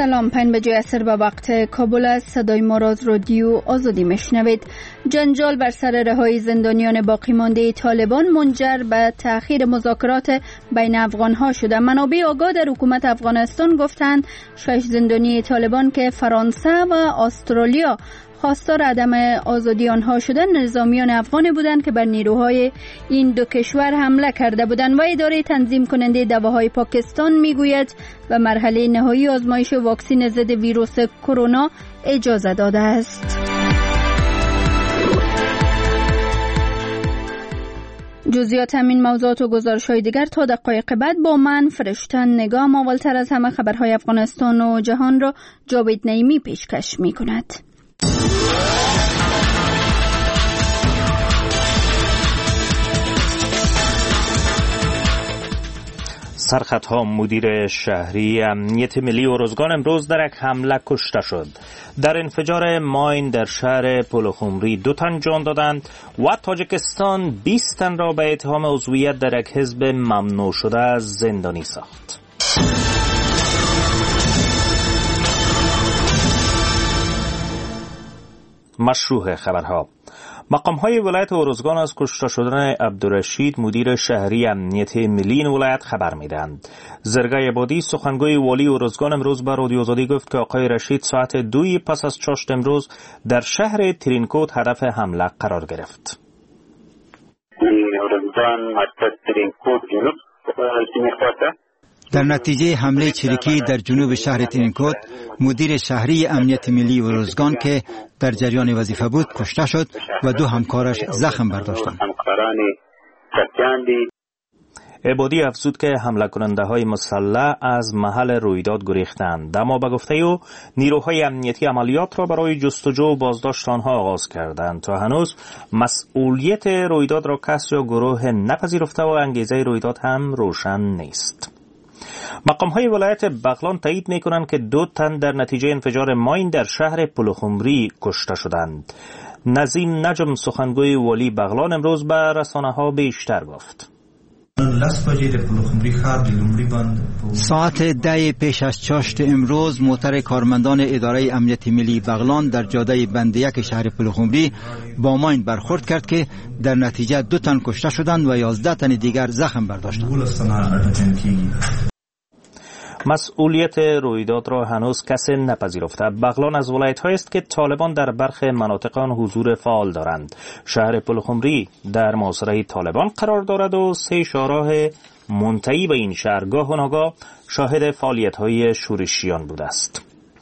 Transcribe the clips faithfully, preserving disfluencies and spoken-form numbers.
سلام، پنج بجه عصر به وقت کابل است. صدای ما را از رادیو آزادی میشنوید. جنجال بر سر رهایی زندانیان باقی مانده طالبان منجر به تأخیر مذاکرات بین افغانها شده. منابع آگاه در حکومت افغانستان گفتند شش زندانی طالبان که فرانسه و استرالیا خواستار عدم آزادی آنها شدن نظامیان افغانی بودند که بر نیروهای این دو کشور حمله کرده بودند و اداره تنظیم کننده دواهای پاکستان میگوید به مرحله نهایی آزمایش واکسن ضد ویروس کرونا اجازه داده است. جزئیات همین موضوعات و گزارش‌های دیگر تا دقایق بعد با من فرشتن نگام. اولتر از همه خبرهای افغانستان و جهان را جاوید نعیمی پیشکش می‌کند. سرخطها مدیر شهری امنیت ملی ارزگان امروز در یک حمله کشته شد. در انفجار ماین در شهر پلخمری دو تن جان دادند و تاجیکستان بیست تن را به اتهام عضویت در یک حزب ممنوع شده از زندانی ساخت. مشروع خبرها. مقام‌های ولایت ارزگان از کشته شدن عبدالرشید مدیر شهری امنیت ملی این ولایت خبر می‌دهند. زرگای عبادی سخنگوی والی ارزگان امروز به رادیو آزادی گفت که آقای رشید ساعت دوی پس از چاشت امروز در شهر ترینکوت هدف حمله قرار گرفت. ارزگان مرکز ترینکوت جنوب در نتیجه حمله چریکی در جنوب شهر ترینکوت مدیر شهری امنیت ملی ارزگان که در جریان وظیفه بود کشته شد و دو همکارش زخم برداشتند. عبادی افزود که حمله کننده های مسلح از محل رویداد گریختند، اما به گفته او نیروهای امنیتی عملیات را برای جستجو و بازداشت آنها آغاز کردند تا هنوز مسئولیت رویداد را کس یا گروه نپذیرفته و انگیزه رویداد هم روشن نیست. مقام‌های ولایت بغلان تایید می‌کنند که دو تن در نتیجه انفجار ماین در شهر پلخمری کشته شدند. نظیم نجم سخنگوی والی بغلان امروز به رسانه‌ها بیشتر گفت. ساعت ده پیش از چاشت امروز موتر کارمندان اداره امنیت ملی بغلان در جاده بند یک شهر پلخمری با ماین برخورد کرد که در نتیجه دو تن کشته شدند و یازده تن دیگر زخم برداشتند. مسئولیت رویداد را هنوز کسی نپذیرفته. بغلان از ولایت‌هایی است که طالبان در برخی مناطق آن حضور فعال دارند. شهر پلخمری در محاصره طالبان قرار دارد و سه شاهراه منتهی به این شهر گاه و ناگاه شاهد فعالیت‌های شورشیان بوده است.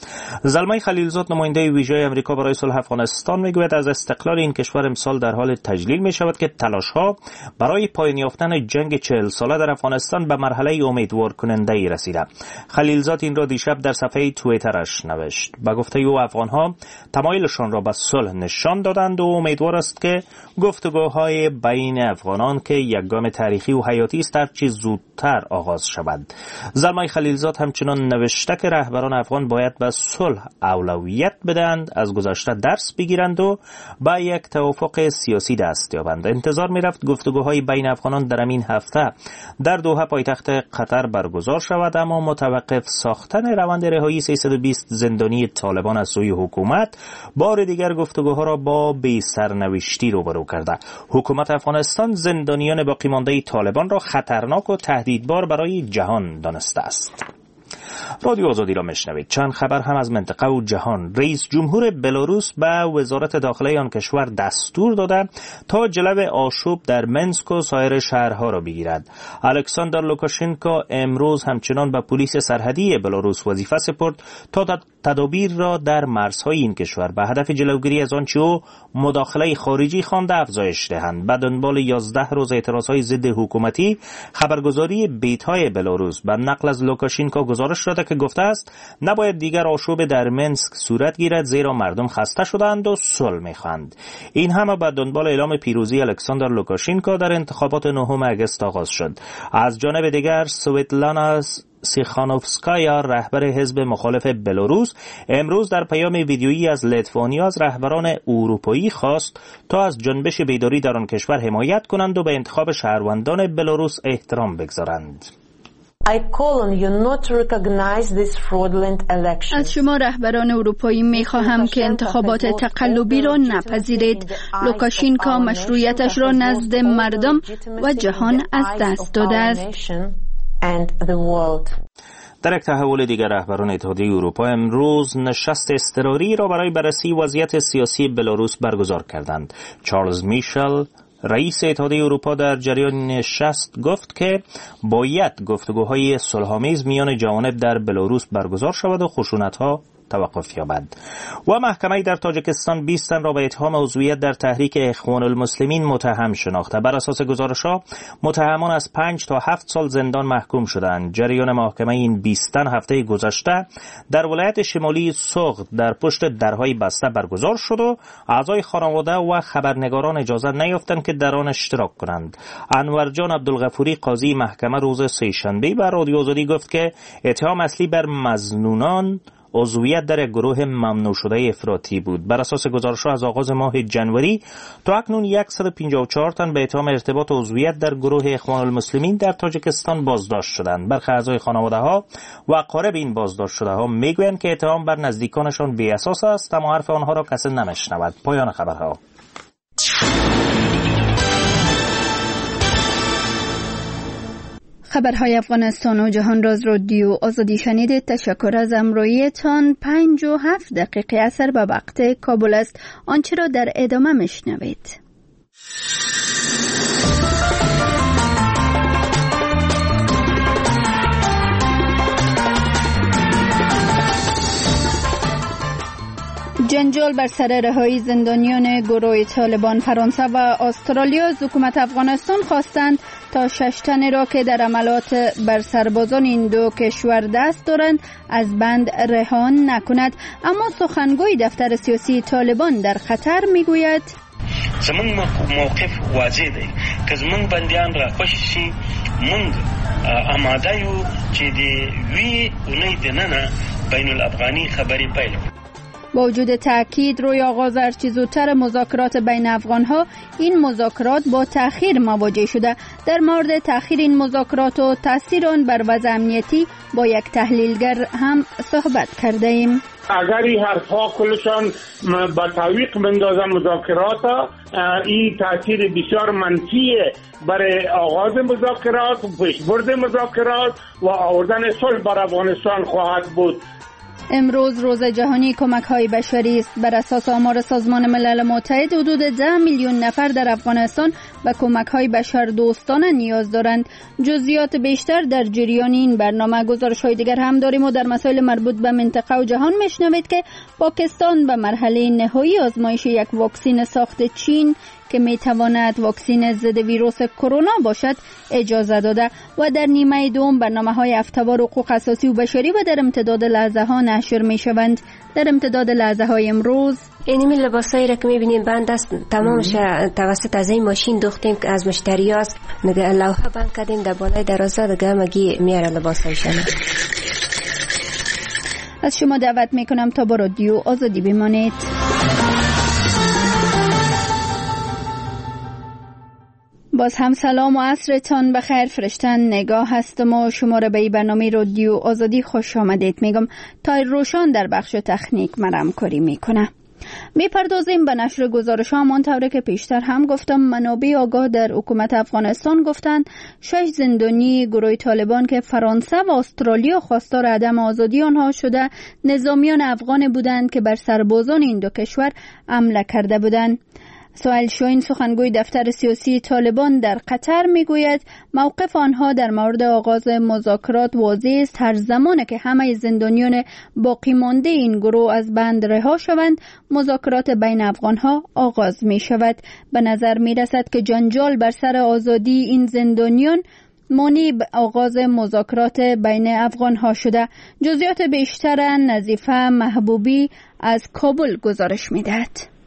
زلمه خلیلزاد نماینده ویژه امریکا برای صلح افغانستان میگوید از استقلال این کشور امسال در حال تجلیل می شود که تلاش‌ها برای پایان یافتن جنگ چهل ساله در افغانستان به مرحله امیدوار کننده ای رسیده. خلیلزاد این را دیشب در صفحه توییترش نوشت. به گفته او افغان‌ها تمایلشان را به صلح نشان دادند و امیدوار است که گفتگوهای بین افغانان که یک گام تاریخی و حیاتی است هر چه زودتر آغاز شود. زلمه خلیلزاد همچنان نوشته که رهبران افغان باید به صلح اولویت بدهند، از گذشته درس بگیرند و با یک توافق سیاسی دست یابند. انتظار می رفت گفتگوهای بین افغانان در این هفته در دوحه پایتخت قطر برگزار شود، اما متوقف ساختن روند رهایی سیصد و بیست زندانی طالبان از سوی حکومت بار دیگر گفتگوها را با بی سرنوشتی روبرو کرده. حکومت افغانستان زندانیان باقی مانده طالبان را خطرناک و تهدیدبار برای جهان دانسته است. رادیو آزادی را میشنوید. چند خبر هم از منطقه و جهان. رئیس جمهور بلاروس به وزارت داخله آن کشور دستور داده تا جلب آشوب در منسک و سایر شهرها را بگیرد. الکساندر لوکاشنکو امروز همچنان به پلیس سرحدی بلاروس وظیفه سپرد تا تدابیر را در مرزهای این کشور به هدف جلوگیری از آنچه او مداخله خارجی خوانده افزایش دهند. به دنبال یازده روز اعتراضهای ضد حکومتی، خبرگزاری بیت‌های بلاروس به نقل از لوکاشنکو گزارش داده که گفته است نباید دیگر آشوب در منسک صورت گیرد زیرا مردم خسته شدند و صلح می‌خواهند. این همه به دنبال اعلام پیروزی الکساندر لوکاشنکو در انتخابات نهم آگوست آغاز شد. از جانب دیگر سویتلانا سیخانوفسکایا رهبر حزب مخالف بلاروس امروز در پیام ویدیویی از لیتوانیا از رهبران اروپایی خواست تا از جنبش بیداری در آن کشور حمایت کنند و به انتخاب شهروندان بلاروس احترام بگذارند. I call on you not to recognize this fraudulent election. از شما رهبران اروپایی میخواهم که انتخابات تقلبی را نپذیرید. لوکاشینکا مشروعیتش را نزد مردم و جهان از دست داده است. در یک تحول دیگر رهبران اتحادیه اروپا امروز نشست اضطراری را برای بررسی وضعیت سیاسی بلاروس برگزار کردند. چارلز میشل رئیس اتحادیه اروپا در جریان نشست گفت که باید گفتگوهای صلح‌آمیز میان جوانب در بلاروس برگزار شود و خشونت‌ها توقف یابد. و محکمه در تاجیکستان بیست تن را به اتهام عضویت در تحریک اخوان المسلمین متهم شناخته. بر اساس گزارش‌ها متهمان از پنج تا هفت سال زندان محکوم شدند. جریان محاکمه این بیست تن هفته گذشته در ولایت شمالی سوغد در پشت درهای بسته برگزار شد و اعضای خانواده و خبرنگاران اجازه نیافتند که در آن اشتراک کنند. انورجان عبدالغفوری قاضی محکمه روز سه‌شنبه به رادیو آزادی گفت که اتهام اصلی بر مظنونان عضویت در گروه ممنوع شده افراطی بود. بر اساس گزارش‌ها از آغاز ماه جنوری تا اکنون صد و پنجاه و چهار تن به اتهام ارتباط عضویت در گروه اخوان المسلمین در تاجیکستان بازداشت شدند. برخی اعضای خانواده‌ها و اقارب این بازداشت شده‌ها میگویند که اتهام بر نزدیکانشان بی اساس است، اما حرف آنها را کسی نمیشنود. پایان خبرها. خبرهای افغانستان و جهان راز رادیو آزادی شنیدید. تشکر از همراهیتان. پنج و هفت دقیقه اثر به وقت کابل است. آنچه را در ادامه میشنوید. جنجال بر سر رهایی زندانیان گروه طالبان. فرانسه و استرالیا از حکومت افغانستان خواستند تا شش تن را که در عملات بر سربازان این دو کشور دست دارند از بند رها نکند. اما سخنگوی دفتر سیاسی طالبان در خطر میگوید زمون موقف واضح دی که زمون بندیان را خوش شي مونږ آماده یو چې دی وی اونۍ دننه بین الافغانی خبری پیل. با وجود تأکید روی آغاز هرچه زودتر مذاکرات بین افغانها، این مذاکرات با تأخیر مواجه شده. در مورد تأخیر این مذاکرات و تأثیر آن بر وضع امنیتی با یک تحلیلگر هم صحبت کرده ایم. اگر این حرفها کلشان با تعویق بندازن مذاکرات، این تأثیر بسیار منفیه برای آغاز مذاکرات و پیشبرد مذاکرات و آوردن صلح بر افغانستان خواهد بود. امروز روز جهانی کمک‌های بشری است. بر اساس آمار سازمان ملل متحد حدود ده میلیون نفر در افغانستان به کمک‌های بشر دوستانه نیاز دارند. جزئیات بیشتر در جریان این برنامه. گزارش‌های دیگر هم داریم و در مسائل مربوط به منطقه و جهان میشنوید که پاکستان به مرحله نهایی آزمایش یک واکسن ساخت چین که میتواند واکسن ضد ویروس کرونا باشد اجازه داده. و در نیمه دوم برنامه‌های هفته‌وار حقوق اساسی و بشری و در امتداد لحظه ها نشر میشوند. در امتداد لحظه های امروز اینمی لباسایی را که میبینیم بند است، تمامش توسط از این ماشین دوختیم که از مشتری هاست. نگه لوحه بند کردیم در بالای درازه دیگه مگی میاره لباسایشان. از شما دعوت میکنم تا با رادیو آزادی بمانید. باز هم سلام و عصرتان بخیر. فرشتن نگاه هستم و شما را به این برنامه رادیو آزادی خوش آمدید میگم. تایر روشان در بخش تکنیک مرا همکاری میکنه. میپردازیم به نشر گزارش ها. همانطور که پیشتر هم گفتم، منابع آگاه در حکومت افغانستان گفتند شش زندانی گروه طالبان که فرانسه و استرالیا خواستار عدم آزادی آنها شده نظامیان افغان بودند که بر سربازان این دو کشور حمله کرده بودند. سهیل شاهین سخنگوی دفتر سیاسی طالبان در قطر میگوید موقف آنها در مورد آغاز مذاکرات واضح است. هر زمان که همه زندانیان باقی مانده این گروه از بند رها شوند مذاکرات بین افغانها آغاز می شود. به نظر می رسد که جنجال بر سر آزادی این زندانیان مانع آغاز مذاکرات بین افغانها شده. جزئیات بیشتر نظیفه محبوبی از کابل گزارش می دهد.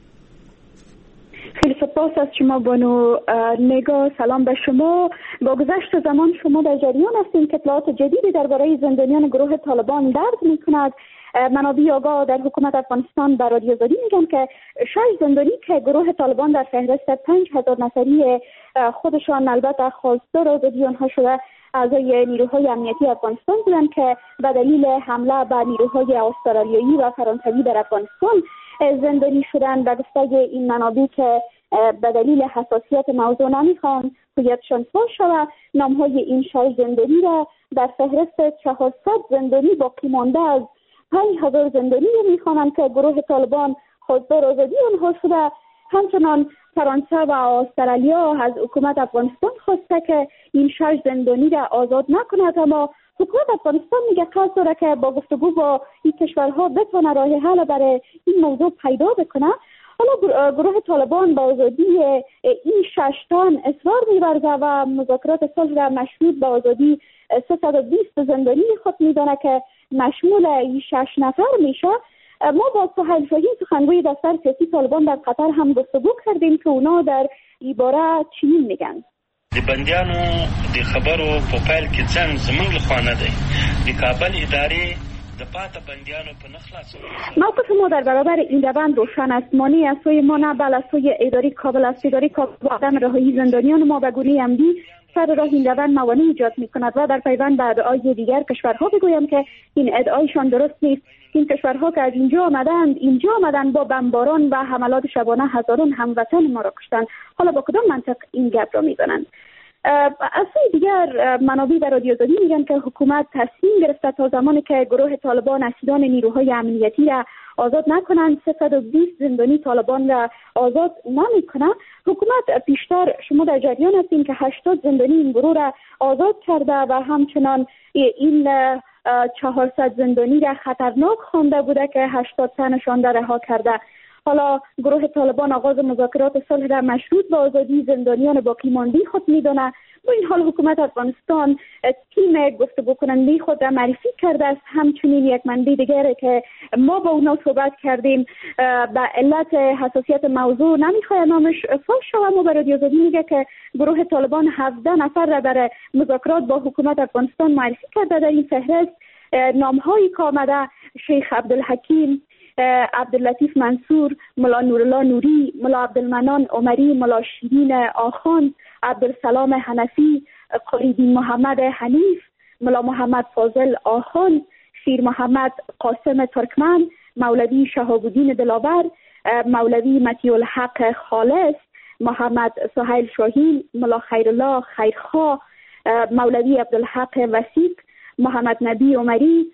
خیلی سپاس از شما بانو نگاه. سلام به شما. با گذشت زمان شما در جریان هستید که اطلاعات جدیدی درباره زندانیان گروه طالبان درد می‌کند. منابع آگاه در حکومت افغانستان به رادیو آزادی میگن که شش زندانی که گروه طالبان در فهرست پنج هزار نفری خودشان البته خواستار آزادی آنها شده اعضای نیروهای امنیتی افغانستان بودند که به دلیل حمله به نیروهای استرالیایی و فرانسوی در افغانستان زندانی شدند. به گفته این منابع که به دلیل حساسیت موضوع نمیخوان هویتشان فاش شود، نامهای این شش زندانی را در فهرست چهارصد زندانی باقی مانده از پنج هزار زندانی میخوانند که گروه طالبان خواستار آزادی آنها شده. همچنان فرانسه و استرالیا از حکومت افغانستان خواسته که این شش زندانی را آزاد نکند، اما حکومت افغانستان میگه قصد داره که با گفتگو با این کشورها بتونه راه حل برای این موضوع پیدا بکنه. حالا گروه طالبان با آزادی این شش تن اصرار می‌ورزه و مذاکرات صلح را مشروط به آزادی سیصد و بیست زندانی خود میدانه که مشمول این شش نفر میشه. ما با سهیل شاهین سخنگوی دفتر سیاسی طالبان در قطر هم گفتگو کردیم که اونا در این باره چنین میگن. د بندیانو د خبرو په پیل کې څنګه زموږ لخوا نه دی د کابل ادارې د پاته بندیانو په نخلاص. موقف ما در برابر این روند روشن است. مانی از سوی ما نه بل از سوی اداره کابل است. اداره کابل با عدم رهایی زندانیان ما به گونه عمدی سر راه این روند موانع ایجاد می‌کند و در پیوند به ادعای دیگر کشورها بگویم که این ادعایشان درست نیست. این کشورها که از اینجا آمدند اینجا آمدند با بمباران و حملات شبانه هزاران هموطن ما را کشتند. حالا با کدام منطق این گپ را میزنند؟ از سوی دیگر منابع در رادیو آزادی میگن که حکومت تصمیم گرفته تا زمانی که گروه طالبان اسیران نیروهای امنیتی را آزاد نکنند سیصد و بیست زندانی طالبان را آزاد نمیکنه. حکومت پیشتر شما در جریان هستین که هشتاد زندانی این گروه را آزاد کرده و همچنان این چهارصد زندانی را خطرناک خوانده بوده که هشتاد تنشان را رها کرده. حالا گروه طالبان آغاز مذاکرات صلح را مشروط به آزادی زندانیان باقی مانده خود میدونه. با این حال حکومت افغانستان تیم گفتگو کننده خود را معرفی کرده است. همچنین یک منبع دیگری که ما با اونا صحبت کردیم به علت حساسیت موضوع نمیخواد نامش فاش شود، ما به رادیو آزادی میگه که گروه طالبان هفده نفر را برای مذاکرات با حکومت افغانستان معرفی کرده. در این فهرست نامهایی که آمده شیخ عبدالحکیم، عبداللطیف منصور، ملا نورالله نوری، ملا عبدالمنان عمری، ملا شیرین آخوند، عبدالسلام حنفی، قریدین محمد حنیف، ملا محمد فاضل آخوند، شیر محمد قاسم ترکمن، مولوی شهاب الدین دلاور، مولوی مطیع الحق خالص، محمد سهیل شاهین، ملا خیرالله خیرخواه، مولوی عبدالحق وسیق، محمد نبی عمری،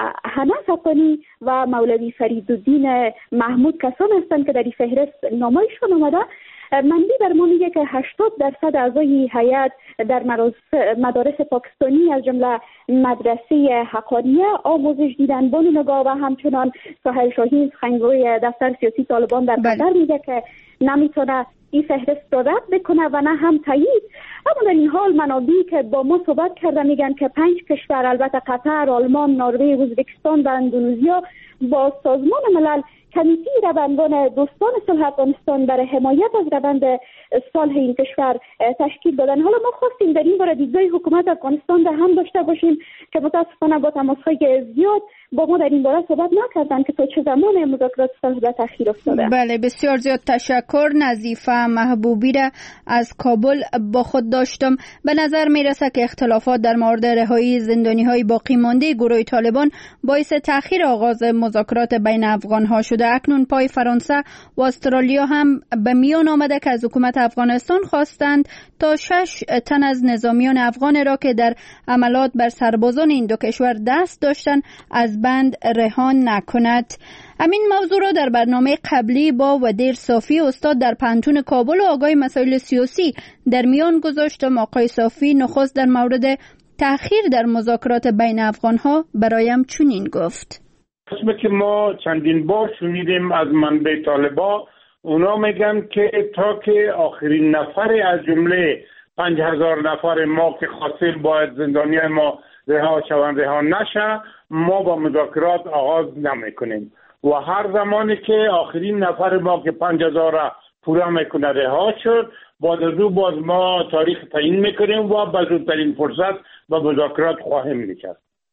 حنف افغانی و مولوی فریدالدین محمود کسان هستند که در این فهرست نامایشان آمده. منبع بر ما میگه که هشتاد درصد اعضای هیئت در مدارس پاکستانی از جمله مدرسه حقانیه آموزش دیدن. بانو نگاه و همچنان سهیل شاهین سخنگوی دفتر سیاسی طالبان در قطر میگه که نمیتونه این فهرست را رد بکنه و نه هم تایید. اما در این حال منابعی که با ما صحبت کرده میگن که پنج کشور البته قطر، آلمان، نروژ، ازبکستان و اندونزیا با سازمان ملل کمیته را به عنوان دوستان صلح افغانستان برای حمایت از روند صلح این کشور تشکیل دادن. حالا ما خواستیم در این باره دیدگاه حکومت افغانستان را هم داشته باشیم که متاسفانه با تماس‌های زیاد با ما در این باره صحبت نکردن که تا چه زمان مذاکرات صلح به تأخیر افتاده. بله، بسیار زیاد تشکر. نظیفه محبوبی را از کابل با خود داشتم. به نظر میرسه که اختلافات در مورد رهایی زندانی‌های باقی مانده گروه طالبان باعث تأخیر آغاز مذاکرات بین افغان‌ها شده. اکنون پای فرانسه و استرالیا هم به میان آمده که از حکومت افغانستان خواستند تا شش تن از نظامیان افغان را که در عملات بر سربازان این دو کشور دست داشتند از بند رهان نکند. همین موضوع را در برنامه قبلی با ودیر صافی استاد در پانتون کابل و آگاه مسائل سیاسی در میان گذاشتم. آقای صافی نخست در مورد تأخیر در مذاکرات بین افغان‌ها برایم چنین گفت: قسمه که ما چندین بار شنیدیم از منبع طالبا، اونا میگن که تا که آخرین نفر از جمله پنج هزار نفر ما که خاصل باید زندانی ما رها شوند رها نشه، ما با مذاکرات آغاز نمی کنیم و هر زمانی که آخرین نفر ما که پنج هزار پورا میکنه رها شد، بعد از او باز ما تاریخ تعیین میکنیم و به زودترین فرصت با مذاکرات خواهیم نشست.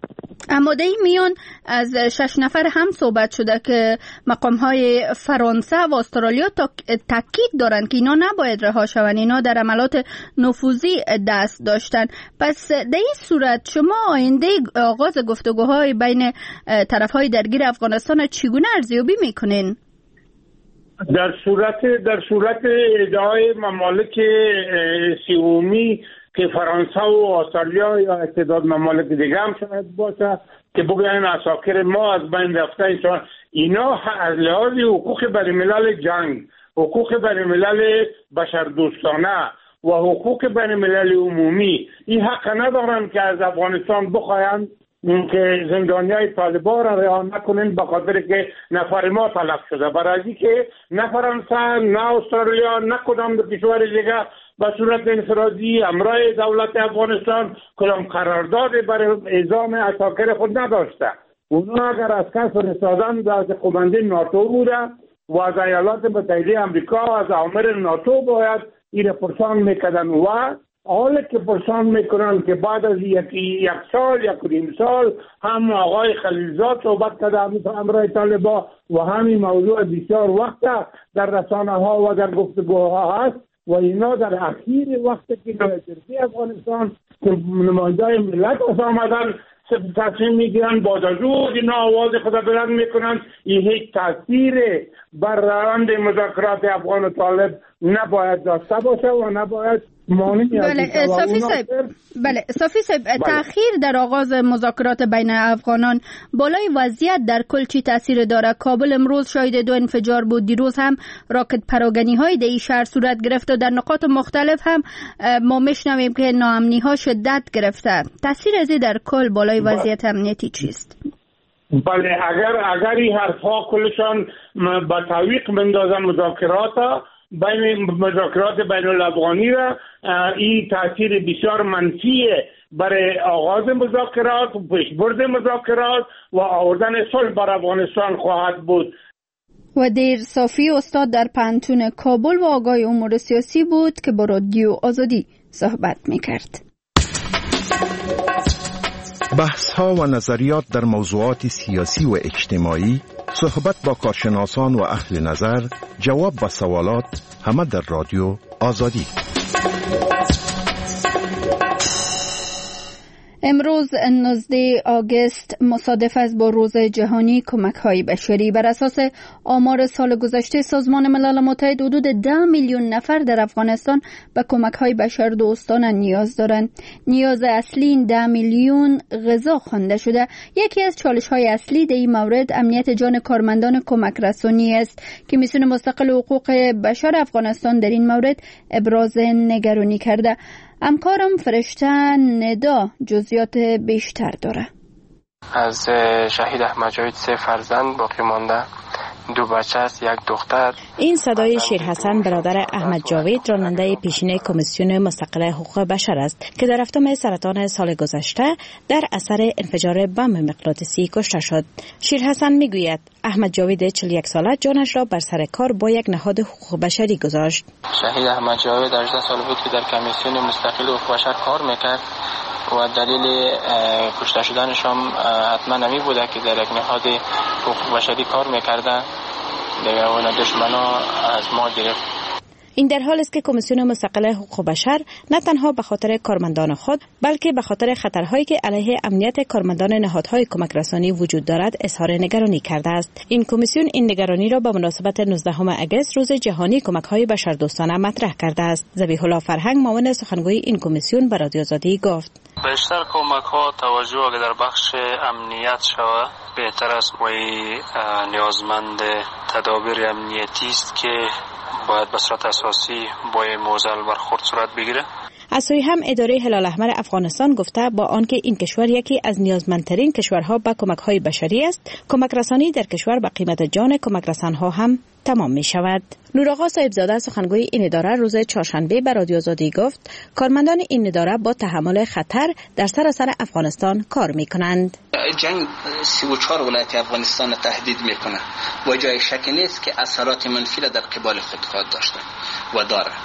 آماده میان از شش نفر هم صحبت شده که مقام‌های فرانسه و استرالیا تاکید دارند که اینا نباید رها شوند، اینا در عملات نفوذی دست داشتن. پس در این صورت شما آینده آغاز گفتگوهای بین طرف‌های درگیر افغانستان چگونه ارزیابی میکنین؟ در صورت در صورت ادعای ممالک سومی که فرانسه و استرالیا یا اتحاد ممالک دیگه هم شاید باشه که بگوین اساکر ما از بین رفته ایشان، اینا از لحاظ حقوق بین‌الملل جنگ، حقوق بین‌الملل بشردوستانه و حقوق بین‌الملل عمومی این حق ندارن که از افغانستان بخواین که زندانیای طالبان را رها نکنین به خاطر که نفر ما تلف شده. برای اینکه نه فرانسه نه استرالیا نه کدام کشور دیگه به صورت انفرادی امرای دولت افغانستان کدام قرارداد برای اعزام اساکر خود نداشته. اونا اگر از کس فرستادن از قماندان ناتو بوده و از ایالات متحده امریکا و از آمر ناتو باید این پرسان میکردن و حالا که پرسان میکنن که بعد از یک, یک سال یک نیم سال هم آقای خلیلزاد صحبت کرده همیشه امرای طالبان و همین موضوع بسیار وقت در رسانه ها و در گفتگوها هست و اینا در اخیر وقت که نویترسی افغانستان که نماینده ملت از آمدن تصمیم میگیرن بعد از اون اینا آواز خدا بلند میکنن. این هیچ تاثیر بر روند مذاکرات افغان و طالب نباید داشته باشه و نباید مانع بله صافی صاحب بله صافی صاحب تأخیر در آغاز مذاکرات بین افغانان بالای وضعیت در کل چی تاثیر داره؟ کابل امروز شاهد دو انفجار بود، دیروز هم راکت پراگنی های در این شهر صورت گرفت و در نقاط مختلف هم ما میشنویم که ناامنی ها شدت گرفته. تاثیر از در کل بالای وضعیت امنیتی چیست؟ بله اگر اگر این حرفا کلشان با تعویق بندازن مذاکرات بین مذاکرات بین الافغانی را، این تاثیر بسیار منفیه برای آغاز مذاکرات و پیشبرد مذاکرات و آوردن صلح بر افغانستان خواهد بود. و دیر صافی استاد در پانتون کابل و آگاه امور سیاسی بود که با رادیو آزادی صحبت میکرد. بحث ها و نظریات در موضوعات سیاسی و اجتماعی، صحبت با کارشناسان و اهل نظر، جواب به سوالات، همه در رادیو آزادی. امروز نوزدهم آگوست مصادف است با روز جهانی کمک‌های بشری. بر اساس آمار سال گذشته سازمان ملل متحد حدود ده میلیون نفر در افغانستان به کمک‌های بشردوستانه نیاز دارند. نیاز اصلی این ده میلیون غذا خوانده شده. یکی از چالش‌های اصلی در این مورد امنیت جان کارمندان کمک رسانی است که میسون مستقل حقوق بشر افغانستان در این مورد ابراز نگرانی کرده. همکارم فرشته ندا جزئیات بیشتر داره. از شهید احمد جاوید سه فرزند باقی مانده، دو بچه است، یک دختر. این صدای شیر حسن برادر احمد جاوید راننده پیشین کمیسیون مستقل حقوق بشر است که در هفتم سرطان سال گذشته در اثر انفجار بمب مغناطیسی کشته شد. شیر حسن میگوید احمد جاوید چهل و یک ساله جانش را بر سر کار با یک نهاد حقوق بشری گذاشت. شهید احمد جاوید هجده سال بود که در کمیسیون مستقل حقوق بشر کار میکرد و دلیل کشته شدنش هم حتما نمی بوده که در یک نهاد حقوق بشری کار میکرده و دشمنا از ما گرفت. این در حال است که کمیسیون مستقل حقوق بشر نه تنها به خاطر کارمندان خود بلکه به خاطر خطرهایی که علیه امنیت کارمندان نهادهای کمک رسانی وجود دارد اظهار نگرانی کرده است. این کمیسیون این نگرانی را به مناسبت نوزدهم آگوست روز جهانی کمک‌های بشردوستانه مطرح کرده است. ذبیح الله فرهنگ معاون سخنگوی این کمیسیون به رادیو آزادی گفت: بیشتر کمک‌ها توجه اگر در بخش امنیت شود بهتر است و نیازمند تدابیر امنیتی است که باید به صورت اساسی با این موزل برخورد صورت بگیره. از سوی هم اداره هلال احمر افغانستان گفته با آنکه این کشور یکی از نیازمندترین کشورها به کمک‌های بشری است، کمک رسانی در کشور به قیمت جان کمک رسان‌ها هم تمام می شود. نورآقا صاحبزاده سخنگوی این اداره روز چهارشنبه به رادیو آزادی گفت کارمندان این اداره با تحمل خطر در سراسر افغانستان کار می کنند. جنگ سی و چهار ولایت افغانستان تهدید می کنه و جای شک نیست که اثرات منفی در قبال خود خواهد داشته و داره.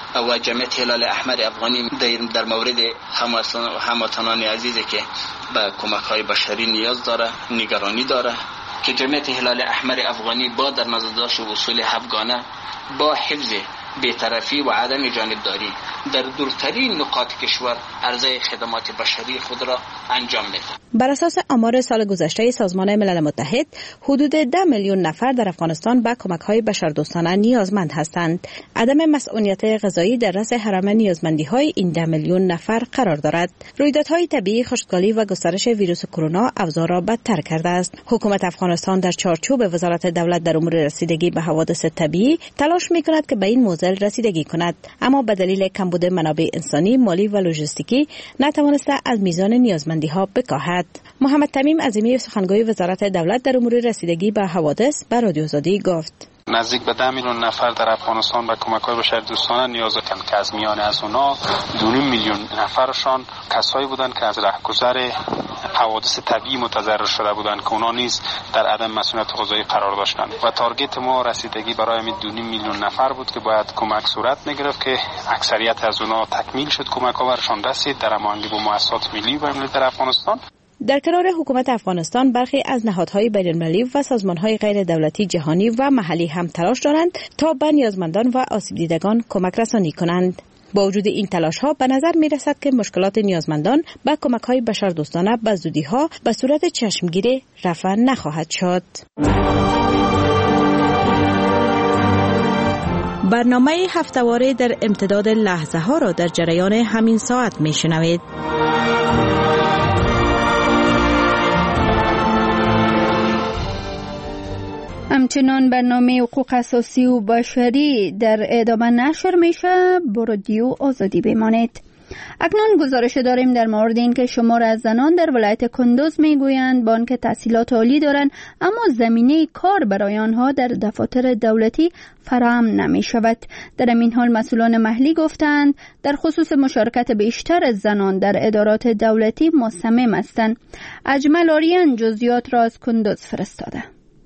و جمعیت هلال احمر افغانی در مورد هموطنان عزیزی که به کمک های بشری نیاز داره نگرانی داره که جمعیت هلال احمر افغانی با در نظر داشت اصول هفگانه با حفظ بی‌طرفی و عدم جانبداری در دورترین نقاط کشور عرضه خدمات بشری خود را انجام میده. بر اساس آمار سال گذشته سازمان ملل متحد، حدود ده میلیون نفر در افغانستان به کمک‌های بشردوستانه نیازمند هستند. عدم مسئولیت غذایی در رأس هرم نیازمندی‌های این ده میلیون نفر قرار دارد. رویدادهای طبیعی، خشکسالی و گسترش ویروس کرونا اوضاع را بدتر کرده است. حکومت افغانستان در چارچوب وزارت دولت در امور رسیدگی به حوادث طبیعی تلاش می‌کند که به این موضوع رسیدگی کند، اما به دلیل کمبود منابع انسانی، مالی و لوجستیکی نتوانسته از میزان نیازمندی‌ها بکاهد. محمد تمیم عظیمی سخنگوی وزارت دولت در امور رسیدگی به حوادث به رادیو آزادی گفت: نزدیک به ده میلیون نفر در افغانستان به کمک‌های بشردوستانه نیاز دارند که از میان از اونا دو میلیون نفرشان کسایی بودند که از رهگذر حوادث طبیعی متضرر شده بودند که اونا نیز در عدم مسئولیت غذایی قرار داشتند و تارگت ما رسیدگی برای همین دو میلیون نفر بود که باید کمک صورت میگرفت که اکثریت از اونا تکمیل شد، کمک‌ها برشان رسید در هماهنگی با مؤسسات ملی و ملی در افغانستان. در کنار حکومت افغانستان، برخی از نهادهای بین‌المللی و سازمان‌های غیر دولتی جهانی و محلی هم تلاش دارند تا به نیازمندان و آسیب دیدگان کمک رسانی کنند. با وجود این تلاش‌ها به نظر می‌رسد که مشکلات نیازمندان به کمک‌های بشردوستانه به زودی‌ها به صورت چشمگیری رفع نخواهد شد. برنامه هفته‌واره در امتداد لحظه‌ها را در جریان همین ساعت می‌شنوید. همچنان برنامه حقوق اساسی و بشری در ادامه نشر میشه. با رادیو آزادی بمانید. اکنون گزارش داریم در مورد این که شمار از زنان در ولایت کندوز میگویند با آنکه تحصیلات عالی دارند اما زمینه کار برای آنها در دفاتر دولتی فراهم نمی شود. در این حال مسئولان محلی گفتند در خصوص مشارکت بیشتر زنان در ادارات دولتی مصمم هستند. اجمل آریان جزئیات را از کندوز فرستاده.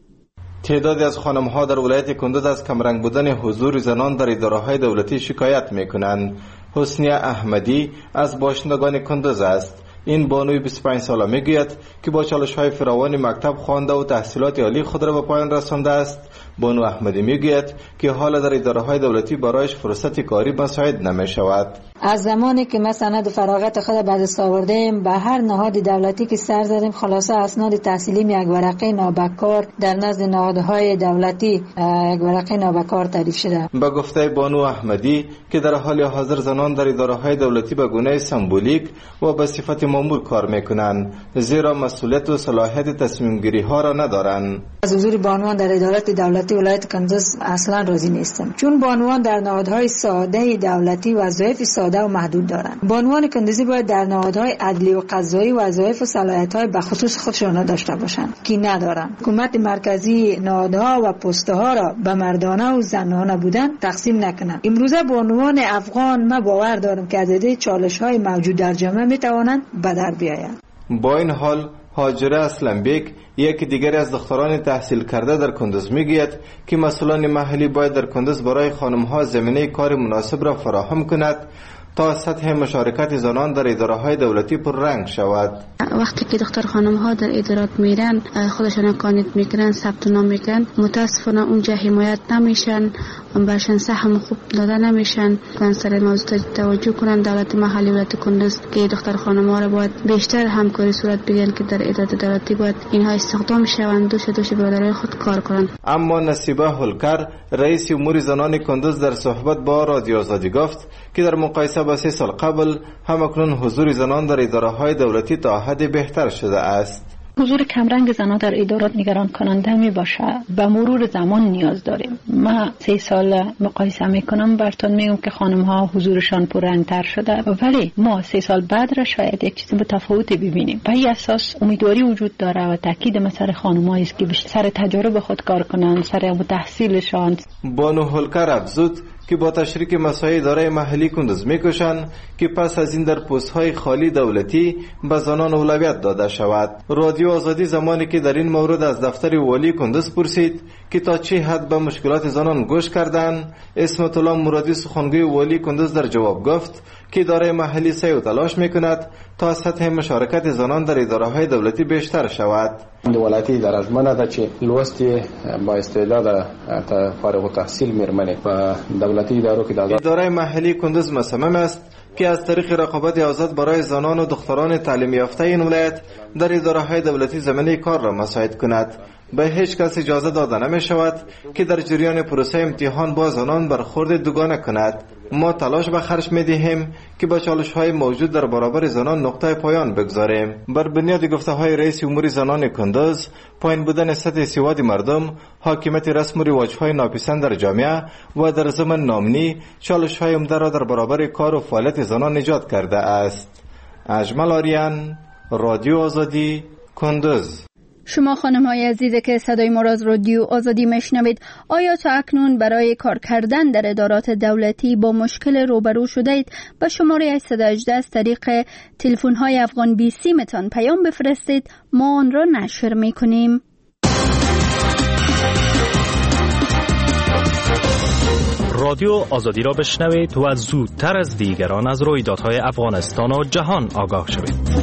تعدادی از خانم‌ها در ولایت کندوز از کمرنگ بودن حضور زنان در اداره‌های دولتی شکایت می‌کنند. حسنیه احمدی از باشندگان کندوز است. این بانوی بیست و پنج ساله میگوید که با چالش‌های فراوان مکتب خوانده و تحصیلات عالی خود را به پایان رسانده است. بانو احمدی میگوید که حالا در اداره‌های دولتی برایش فرصت کاری مساعد نمی‌شود. از زمانی که ما سند فراغت خود بعد از آوردیم به هر نهاد دولتی که سر زدیم خلاصه اسناد تحصیلی یک ورقه نابکار در نزد نهادهای دولتی یک ورقه نابکار تعریف شده. با گفته بانو احمدی که در حال حاضر زنان در اداره‌های دولتی به گونه سمبولیک و به صفت مامور کار میکنند، زیرا مسئولیت و صلاحیت تصمیم گیری ها را ندارند. از حضور بانوان در ادارات دولتی ولایت کندوز اصلا راضی نیستم، چون بانوان در نهادهای ساده دولتی وظایف ساده و محدود دارند. بانوان کندوزی باید در نهادهای عدلی و قضایی وظایف و صلاحیت‌های به خصوص خودشان داشته باشند که ندارند. حکومت مرکزی نهادها و پست‌ها را به مردانه و زنانه بودن تقسیم نکنند. امروزه بانوان افغان ما باور دارم که از عده چالش‌های موجود در جامعه می‌توانند به در بیایند. با این حال هاجره اسلمبیک یک دیگر از دختران تحصیل کرده در کندوز میگوید که مسئولان محلی باید در کندوز برای خانم‌ها زمینه کار مناسب را فراهم کند تا سطح مشارکت زنان در اداره‌های دولتی پر رنگ شود. وقتی که دختر خانم ها در ادارات میرن خودشان کاندید میکنن، ثبت نام میکنن، متاسفانه اونجا حمایت نمیشن، برشان سهم خوب داده نمیشن. من سر موضوع توجه کنن دولت محلی ولایت کندوز که دختر خانم ها را باید بیشتر همکاری صورت بگیرن که در ادارات دولتی باید اینها استخدام شوند، دوش دوش برادرای خود کار کنن. اما نصیبه هولکر رئیس امور زنان کندوز در صحبت با رادیو آزادی گفت که در مقایسه با سه سال قبل همکنون حضور زنان در اداره‌های دولتی تا حد بهتر شده است. حضور کمرنگ زنان در ادارات نگران کننده می باشه. به مرور زمان نیاز داریم. من سه سال مقایسه میکنم براتون میگم که خانم ها حضورشان پررنگ‌تر شده، ولی ما سه سال بعد را شاید یک چیز متفاوتی ببینیم. به این اساس امیدواری وجود داره و تاکید ما سر خانم‌هایی است که سر تجربه خود کار کنند، سر تحصیلشان. بانو هولکر افزود که با تشریک مسائل اداره محلی کندوز میکشند که پس از این در پست‌های خالی دولتی به زنان اولویت داده شود. رادیو رادیو آزادی زمانی که در این مورد از دفتر والی کندز پرسید که تا چه حد به مشکلات زنان گوش کردند، اسمت الله مرادی سخنگوی والی کندز در جواب گفت که اداره محلی سعی و تلاش میکند تا سطح مشارکت زنان در اداره‌های دولتی بیشتر شود. ولایتی در ازمنه ده چې لوستی با استعداد فارغ التحصیل میرمنه و دولتی ادارو کې د اداره محلی کندز مصمم است که از طریق رقابت آزاد برای زنان و دختران تعلیم یافته این ولایت در اداره‌های دولتی زمینه کار را مساعد کند. به هیچ کس اجازه داده نمی شود که در جریان پروسه امتحان با زنان برخورد دوگانه کند. ما تلاش به خرج می دهیم که با چالش های موجود در برابر زنان نقطه پایان بگذاریم. بر بنیاد گفته های رئیس امور زنان کندز، پایین بودن سطح سواد مردم، حاکمیت رسم و رواج های ناپسند در جامعه و در زمان نامنی چالش های عمده را در برابر کار و فعالیت زنان ایجاد کرده است. اجمل آریان، رادیو آزادی، کندز. شما خانم های عزیزه که صدای ما را از رادیو آزادی میشنوید، آیا تا اکنون برای کار کردن در ادارات دولتی با مشکل روبرو شده اید؟ به شماره هشت یک هشت از طریق تلفن های افغان بیسی متان پیام بفرستید، ما آن را نشر میکنیم. رادیو آزادی را بشنوید و زودتر از دیگران از رویدادهای افغانستان و جهان آگاه شوید.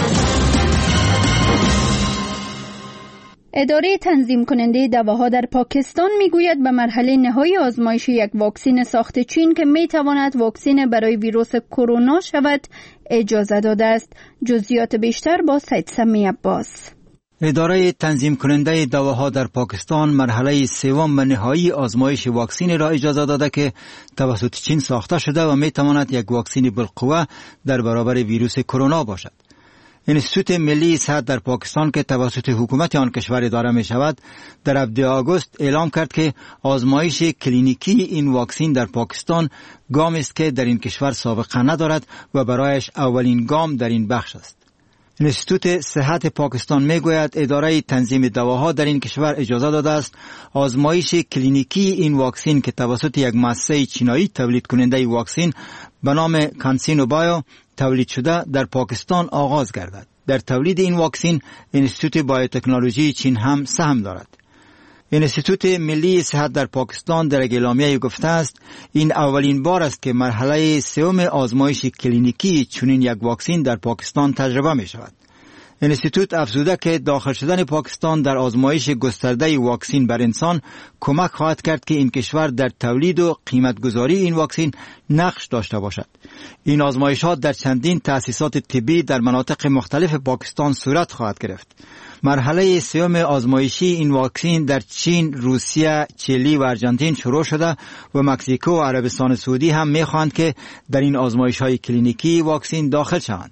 اداره تنظیم کننده دواها در پاکستان میگوید به مرحله نهایی آزمایش یک واکسن ساخت چین که میتواند واکسن برای ویروس کرونا شود اجازه داده است. جزئیات بیشتر با سید سمی عباس. اداره تنظیم کننده دواها در پاکستان مرحله سوم و نهایی آزمایش واکسن را اجازه داده که توسط چین ساخته شده و میتواند یک واکسن بالقوه در برابر ویروس کرونا باشد. انستیتوت ملی صحت در پاکستان که توسط حکومت آن کشور اداره می شود در هفده آگوست اعلام کرد که آزمایش کلینیکی این واکسن در پاکستان گام است که در این کشور سابقه ندارد و برایش اولین گام در این بخش است. انستیتوت صحت پاکستان می گوید اداره تنظیم دواها در این کشور اجازه داده است آزمایش کلینیکی این واکسن که توسط یک مؤسسه چینایی تولید کننده واکسن به نام کانسینو بایو تولید شده در پاکستان آغاز گردد. در تولید این واکسن انستیتوت بایوتکنولوژی چین هم سهم دارد. انستیتوت ملی صحت در پاکستان در اعلامیه گفته است این اولین بار است که مرحله سوم آزمایش کلینیکی چنین یک واکسن در پاکستان تجربه می شود. انستیتوت افزوده که داخل شدن پاکستان در آزمایش گسترده واکسن بر انسان کمک خواهد کرد که این کشور در تولید و قیمتگذاری این واکسن نقش داشته باشد. این آزمایشات در چندین تأسیسات طبی در مناطق مختلف پاکستان صورت خواهد گرفت. مرحله سوم آزمایشی این واکسن در چین، روسیه، چیلی و ارژانتین شروع شده و مکزیکو و عربستان سعودی هم می‌خواهند که در این آزمایش‌های کلینیکی واکسن داخل شوند.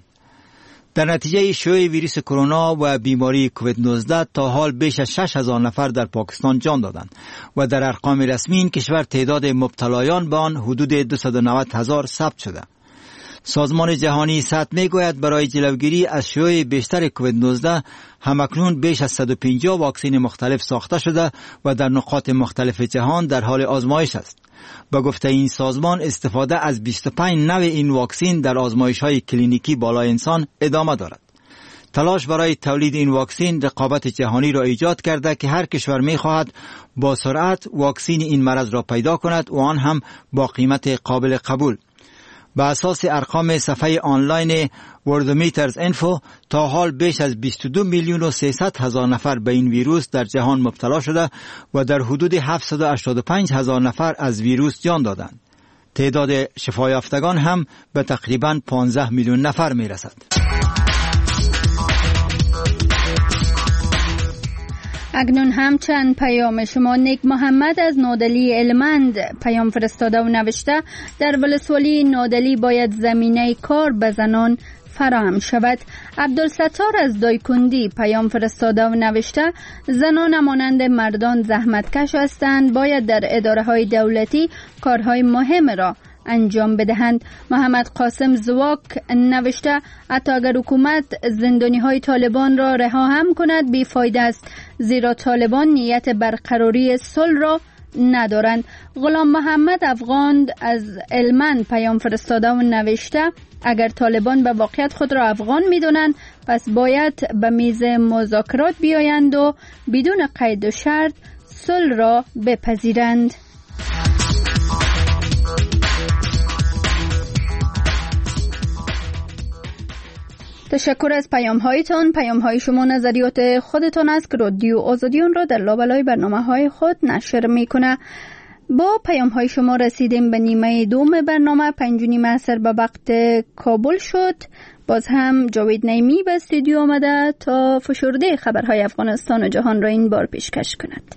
در نتیجه شیوع ویروس کرونا و بیماری کووید نوزده تا حال بیش از شش هزار نفر در پاکستان جان دادند و در ارقام رسمی این کشور تعداد مبتلایان به آن حدود دویست و نود هزار ثبت شده. سازمان جهانی صحت میگوید برای جلوگیری از شیوع بیشتر کووید نوزده همکنون بیش از صد و پنجاه واکسن مختلف ساخته شده و در نقاط مختلف جهان در حال آزمایش است. با گفته این سازمان استفاده از بیست و پنج نوع این واکسن در آزمایش‌های کلینیکی بالای انسان ادامه دارد. تلاش برای تولید این واکسن رقابت جهانی را ایجاد کرده که هر کشور می‌خواهد با سرعت واکسن این مرض را پیدا کند و آن هم با قیمت قابل قبول. به اساس ارقام صفحه آنلاین وردومیترز انفو تا حال بیش از بیست و دو میلیون و سیصد هزار نفر به این ویروس در جهان مبتلا شده و در حدود هفتصد و هشتاد و پنج هزار نفر از ویروس جان دادند. تعداد شفایافتگان هم به تقریباً پانزده میلیون نفر می رسد. اکنون هم چند پیام شما. نیک محمد از نادلی المند پیام فرستاده و نوشته در ولسوالی نادلی باید زمینه کار به زنان فراهم شود. عبدالستار از دایکندی پیام فرستاده و نوشته زنان مانند مردان زحمتکش هستند، باید در اداره های دولتی کارهای مهم را انجام بدهند. محمد قاسم زواک نوشته حتی اگر حکومت زندانی های طالبان را رها هم کند بیفایده است، زیرا طالبان نیت برقراری صلح را ندارند. غلام محمد افغان از علمن پیام فرستاده و نوشته اگر طالبان به واقعیت خود را افغان میدونند پس باید به میز مذاکرات بیایند و بدون قید و شرط صلح را بپذیرند. تشکر از پیام هایتان. پیام های شما نظریات خودتان است که رادیو آزادیون را در لابلای برنامه های خود نشر میکنه. با پیام های شما رسیدیم به نیمه دوم برنامه. پنج و نیم عصر به وقت کابل شد. باز هم جاوید نیمی به استودیو آمده تا فشرده خبرهای افغانستان و جهان را این بار پیشکش کند.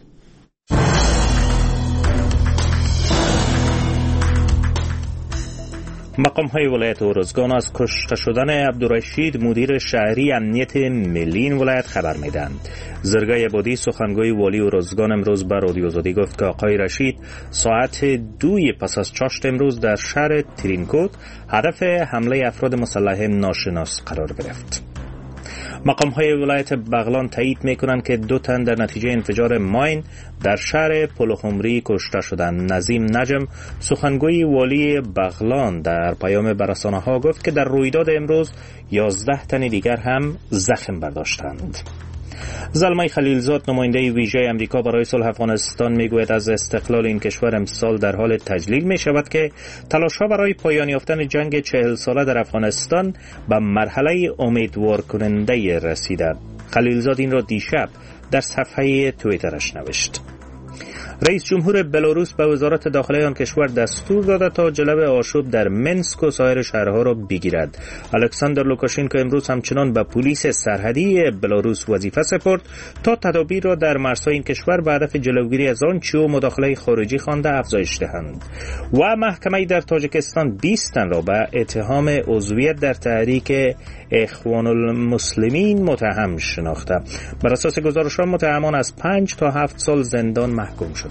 مقام های ولایت ارزگان از کشته شدن عبدالرشید مدیر شهری امنیت ملی این ولایت خبر میدند. زرگای عبادی سخنگوی والی ارزگان امروز به رادیو آزادی گفت که آقای رشید ساعت دوی پس از چاشت امروز در شهر ترینکوت هدف حمله افراد مسلح ناشناس قرار گرفت. مقام های ولایت بغلان تایید میکنند که دو تن در نتیجه انفجار ماین در شهر پلخمری کشته شدند. نظیم نجم سخنگوی والی بغلان در پیام به رسانه‌ها گفت که در رویداد امروز یازده تن دیگر هم زخم برداشتند. زلمه خلیلزاد نماینده ویژه امریکا برای صلح افغانستان میگوید از استقلال این کشور امسال در حال تجلیل می شود که تلاش‌ها برای پایان یافتن جنگ چهل ساله در افغانستان به مرحله امیدوار کننده رسیده. خلیلزاد این را دیشب در صفحه توییترش نوشت. رئیس جمهور بلاروس به وزارت داخله آن کشور دستور داده تا جلب آشوب در منسک و سایر شهرها را بگیرد. الکساندر لوکاشنکو امروز همچنان به پلیس سرحدی بلاروس وظیفه سپرد تا تدابیر را در مرزهای این کشور به هدف جلوگیری از آنچه او مداخله خارجی خوانده افزایش دهند. و محکمه در تاجیکستان بیست تن را به اتهام عضویت در تحریک اخوان المسلمین متهم شناخته. بر اساس گزارش‌ها متهمان از پنج تا هفت سال زندان محکوم شدند.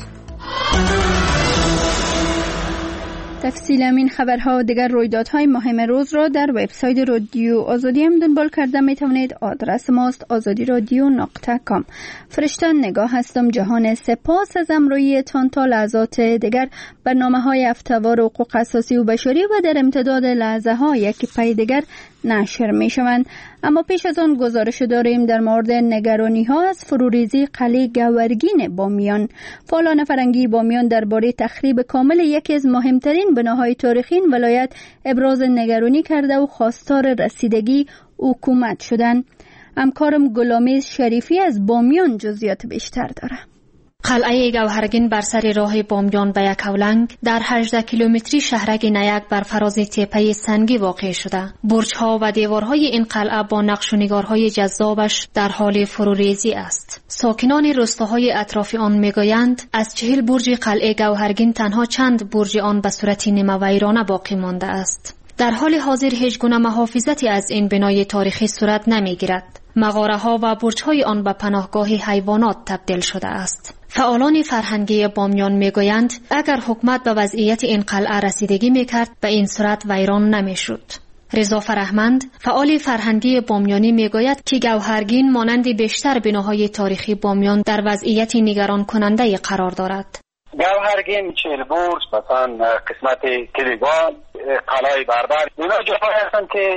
تفصیل این خبرها و دیگر رویدادهای مهم روز را در وبسایت رادیو آزادی هم دنبال کرده می توانید. آدرس ماست آزادی رادیو نقطه کام. فرشته نگاه هستم جهان. سپاس از همراهیتان. تا لحظات دیگر برنامه های هفته‌وار حقوق اساسی و بشری و در امتداد لحظه ها یکی پی دیگر نشر می شوند. اما پیش از آن گزارش داریم در مورد نگرانی ها از فروریزی قلعه گورگین بامیان. فعالان فرهنگی بامیان درباره تخریب کامل یکی از مهمترین بناهای تاریخی این ولایت ابراز نگرانی کرده و خواستار رسیدگی حکومت شدند. همکارم گلامیز شریفی از بامیان جزئیات بیشتر داره. قلعه گوهرگین بر سر راه بامیان به یکاولنگ در هجده کیلومتری شهرک نیک بر فراز تپه سنگی واقع شده. برج‌ها و دیوارهای این قلعه با نقش و نگارهای جذابش در حال فروریزی است. ساکنان روستاهای اطراف آن میگویند از چهل برج قلعه گوهرگین تنها چند برج آن به صورت نیمه ویرانه باقی مانده است. در حال حاضر هیچ گونه محافظتی از این بنای تاریخی صورت نمیگیرد. مغاره‌ها و برج‌های آن به پناهگاه حیوانات تبدیل شده است. فعالان فرهنگی بامیان میگویند اگر حکومت به وضعیت این قلعه رسیدگی میکرد به این صورت ویران نمیشد. رضا فرهمند فعال فرهنگی بامیانی میگوید که گوهرگین مانند بیشتر بناهای تاریخی بامیان در وضعیت نگران کننده قرار دارد. گوهرگین، چهل برج، مثلا قسمت کلیگان، قلعه بربر، اینا جاهایی هستند که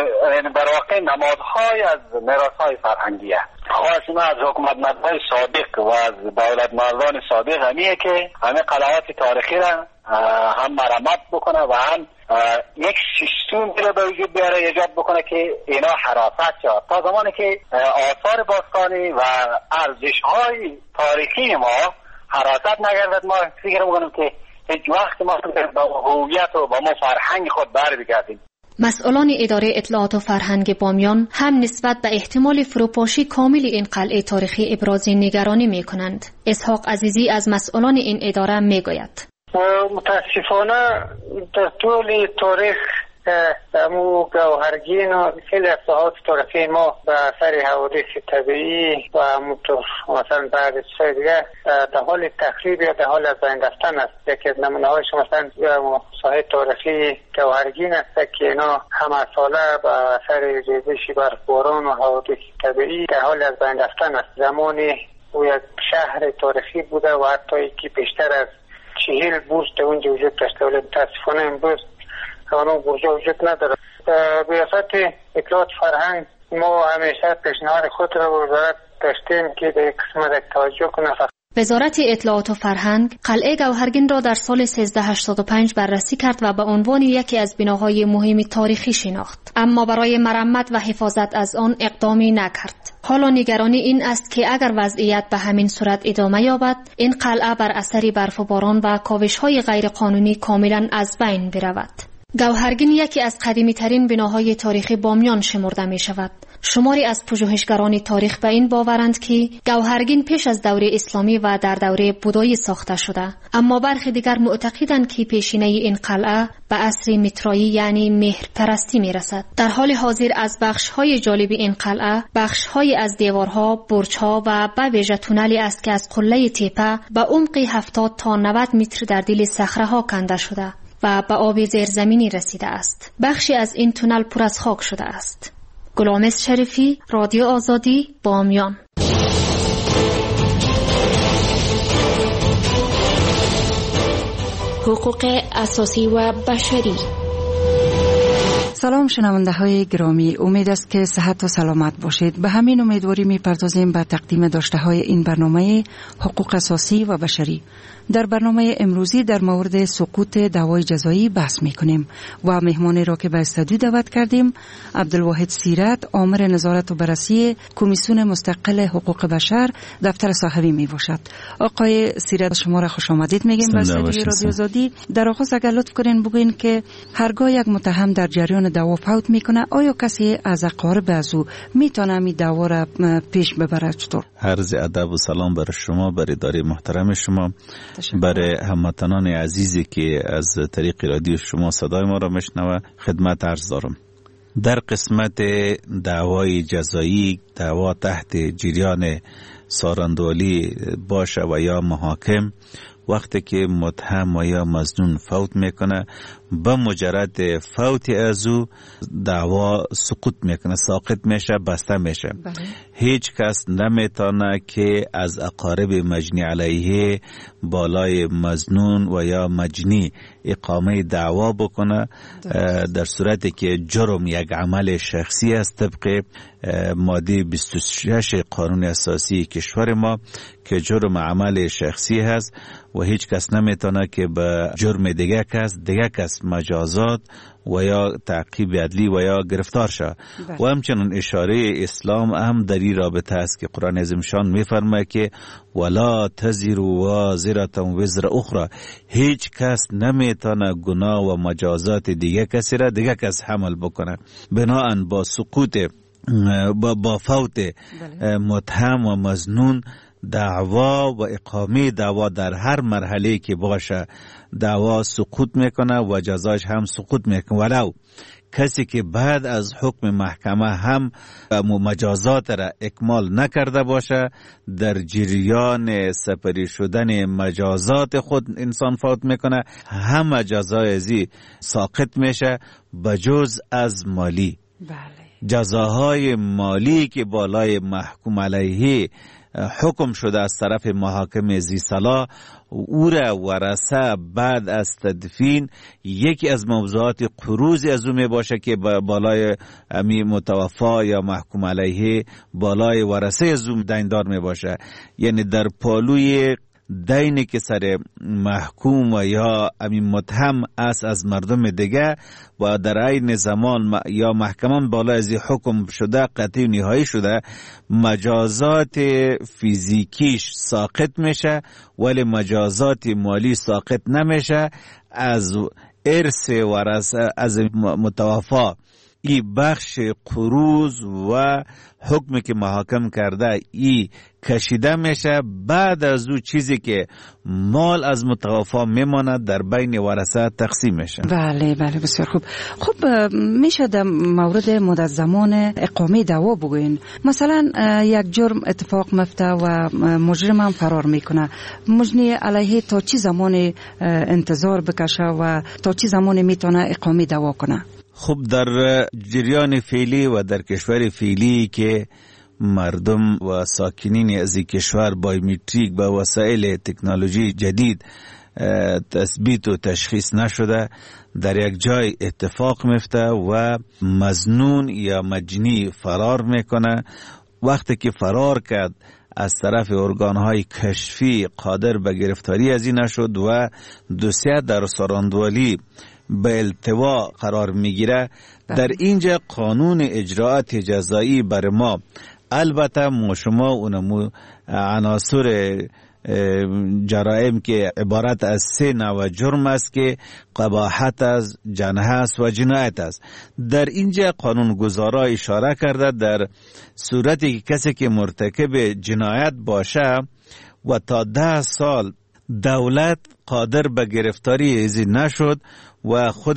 در واقع نمادهای از میراث‌های فرهنگی است. خواستیم از حکومت مردان سابق و از دولت مردان سابق همیه که همه قلعات تاریخی را هم مرمت بکنه و هم یک سیستم را به وجود بیاره، ایجاد بکنه که اینا حراست شود تا زمانی که آثار باستانی و ارزش‌های تاریخی ما حراست نگردد. ما فکر می‌کنم که هیچ وقت ما به هویت و با ما فرهنگ خود بر بگردیم. مسئولان اداره اطلاعات و فرهنگ بامیان هم نسبت به احتمال فروپاشی کامل این قلعه تاریخی ابراز نگرانی می‌کنند. اسحاق عزیزی از مسئولان این اداره می‌گوید متاسفانه در طول تاریخ امو گوهرگین و خیلی از ساحات تاریخی ما به اثر حوادث طبیعی و مثلا بعد از چیزهای دیگه در حال تخریب یا در حال از بین رفتن است. یکی از نمونه هایش مثلا ساحه تاریخی گوهرگین است که اینا همه ساله به اثر ریزش برفباران و حوادث طبیعی در حال از بین رفتن است. زمانی و یک شهر تاریخی بوده و حتی که بیشتر از چهل برج در اونجا وجود داشته، ولی متاسفانه امروز اون برج وجود نداره. ریاست اطلاعات فرهنگ ما همیشه پیشنهاد خود را به وزارت داشتیم که به قسمت توجه کنه. وزارت اطلاعات و فرهنگ قلعه گوهرگین را در سال سیزده هشتاد و پنج بررسی کرد و به عنوان یکی از بناهای مهم تاریخی شناخت، اما برای مرمت و حفاظت از آن اقدامی نکرد. حالا نگرانی این است که اگر وضعیت به همین صورت ادامه یابد، این قلعه بر اثر برف و باران و کاوش‌های غیرقانونی کاملا از بین برود. گوهرگین یکی از قدیمی ترین بناهای تاریخی بامیان شمرده می شود. شماری از پژوهشگران تاریخ به این باورند که گوهرگین پیش از دوره اسلامی و در دوره بودایی ساخته شده، اما برخی دیگر معتقدند که پیشینه این قلعه به عصر میترایی یعنی مهر پرستی می رسد. در حال حاضر از بخش‌های جالب این قلعه، بخش‌های از دیوارها، برج‌ها و به ویژه تونلی است که از قله تپه به عمق هفتاد تا نود متر در دل صخره‌ها کنده شده و به آب زیرزمینی رسیده است. بخشی از این تونل پر از خاک شده است. گلامز شریفی، رادیو آزادی، بامیان. حقوق اساسی و بشری. سلام شنونده های گرامی، امید است که صحت و سلامت باشید. به همین امیدواری می پردازیم به تقدیم داشته های این برنامه حقوق اساسی و بشری. در برنامه امروزی در مورد سقوط دعوای جزایی بحث می کنیم و مهمانی را که به استودیو دعوت کردیم عبدالواحد سیرت، آمر نظارت و بررسی کمیسیون مستقل حقوق بشر دفتر صاحبی می باشد. آقای سیرت، شما را خوش آمدید میگیم به استودیو رادیو آزادی. در آغاز اگر لطف کنین بگوین که هرگاه یک متهم در جریان دعوا فوت میکنه، آیا کسی از اقارب از او میتونه می دعوا را پیش ببره؟ چطور؟ عرض ادب و سلام برای شما، برای اداره محترم شما، برای هموطنان عزیزی که از طریق رادیو شما صدای ما را میشنوه خدمت عرض دارم. در قسمت دعوای جزایی، دعوا تحت جریان سارندوالی باشه و یا محاکم، وقتی که متهم و یا مظنون فوت میکنه، به مجرد فوت از او دعوا سقوط میکنه، ساقط میشه، بسته میشه. بله. هیچ کس نمیتونه که از اقارب مجنی علیه بالای مظنون و یا مجنی اقامه دعوا بکنه، در صورتی که جرم یک عمل شخصی است طبق ماده بیست و شش قانون اساسی کشور ما که جرم عمل شخصی هست و هیچ کس نمیتونه که به جرم دیگه کس دیگه کس مجازات و یا تعقیب عدلی و یا گرفتار شد. و همچنین اشاره اسلام هم در این رابطه است که قرآن عظیم شان میفرماید که ولا تزر وازره وزر اخرى، هیچ کس نمیتونه گناه و مجازات دیگه کسی را دیگه کس حمل بکنه. بناهن با سقوط با, با فوت متهم و مظنون دعوا و اقامه دعوا در هر مرحله که باشه دعوا سقوط میکنه و جزاش هم سقوط میکنه، ولو کسی که بعد از حکم محکمه هم مجازات را اکمال نکرده باشه، در جریان سپری شدن مجازات خود انسان فوت میکنه، همه جزای ازی ساقط میشه بجز از مالی. بله. جزاهای مالی که بالای محکوم علیه حکم شده از طرف محاکم ذی صلاح، او را ورثه بعد از تدفین یکی از موضوعات قروض از او می باشه که بالای امی متوفا یا محکوم علیه بالای ورثه از او دیندار می باشه. یعنی در پالوی دینی که سر محکوم و یا امی متهم است از مردم دیگه و در عین زمان یا محکمان بالا از حکم شده قطعی نهایی شده، مجازات فیزیکیش ساقط میشه ولی مجازات مالی ساقط نمیشه. از ارث ورثه از متوفا این بخش قروض و حکمی که محاکم کرده ای کشیده میشه، بعد از او چیزی که مال از متوفا میماند در بین ورثه تقسیم میشه. بله بله بسیار خوب. خب میشه در مورد مدت زمان اقامه دعوا بگوین؟ مثلا یک جرم اتفاق میفته و مجرم هم فرار میکنه، مجنی علیه تا چی زمان انتظار بکشه و تا چی زمان میتونه اقامه دعوا کنه؟ خب در جریان فعلی و در کشور فعلی که مردم و ساکنین از این کشور بایومتریک با وسایل تکنولوژی جدید تثبیت و تشخیص نشده در یک جای اتفاق میفته و مظنون یا مجنی فرار میکنه. وقتی که فرار کرد از طرف ارگانهای کشفی قادر به گرفتاری از این نشد و دوسیه در ساراندوالی به التوا قرار میگیره. در اینجا قانون اجراعات جزایی بر ما، البته ما شما اونمو عناصر جرائم که عبارت از سه نوع جرم است که قباحت است، جنحه است و جنایت است. در اینجا قانون گذارا اشاره کرده در صورتی که کسی که مرتکب جنایت باشه و تا ده سال دولت قادر به گرفتاری ازی نشد و خود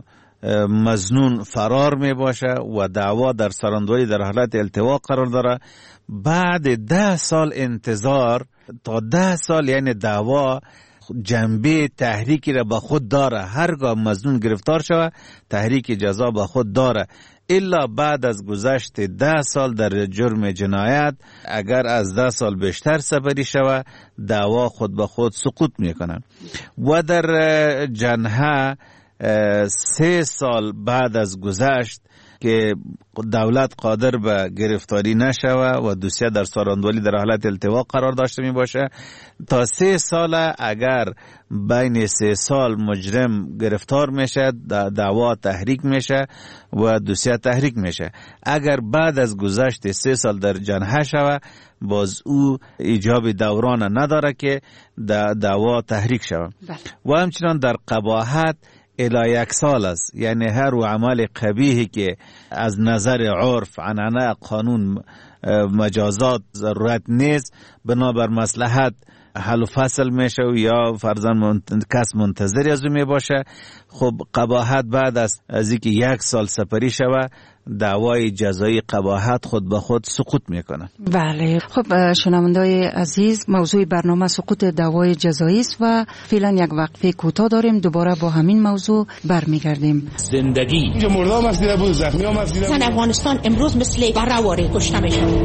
مظنون فرار می باشه و دعوا در سراندوی در حالت التوا قرار داره، بعد ده سال انتظار تا ده سال یعنی دعوا جنبه تحریکی را به خود داره. هرگاه مظنون گرفتار شود تحریک جزا به خود داره، الا بعد از گذشت ده سال در جرم جنایت اگر از ده سال بیشتر سپری شود دعوا خود به خود سقوط میکنه. و در جنحه سه سال بعد از گذشت که دولت قادر به گرفتاری نشوه و دوسیه در ساراندوالی در حالت التوا قرار داشته می باشه، تا سه سال اگر بین سه سال مجرم گرفتار میشه دعوا تحریک میشه و دوسیه تحریک میشه. اگر بعد از گذشت سه سال در جنحه شوه باز او ایجاب دوران نداره که دعوا تحریک شوه. و همچنان در قباحت الی یک سال است، یعنی هر و عمل قبیحی که از نظر عرف عنعنه قانون مجازات ضرورت نیست بنابر مصلحت حل و فصل میشه و یا فرضاً منت... کس منتظر از او می باشه، خب قباحت بعد از از اینکه یک سال سپری شوه دعوای جزایی قباحت خود به خود سقوط میکنه. بله، خب شنوندای عزیز، موضوع برنامه سقوط دعوای جزایی است و فعلا یک وقفه کوتاه داریم، دوباره با همین موضوع برمیگردیم. زندگی اینجا مردم مسیده بود، زخمی هم مسیده بود. افغانستان امروز مثل برآواره کشته میشه.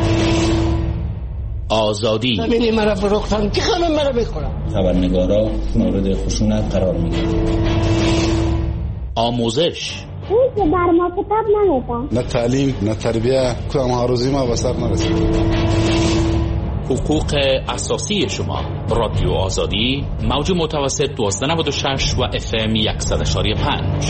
آزادی ببینید مرا فروختن که خانم مرا بخورم. خبرنگارا مورد خشونت قرار میگیرن. آموزش اون که بر ما کتاب نمیدن، نه تعلیم نه تربیه، کدام آرزوی ما به سر نرسید. حقوق اساسی شما. رادیو آزادی موج متوسط دوازده نود و شش و اف ام صد و یک و پنج.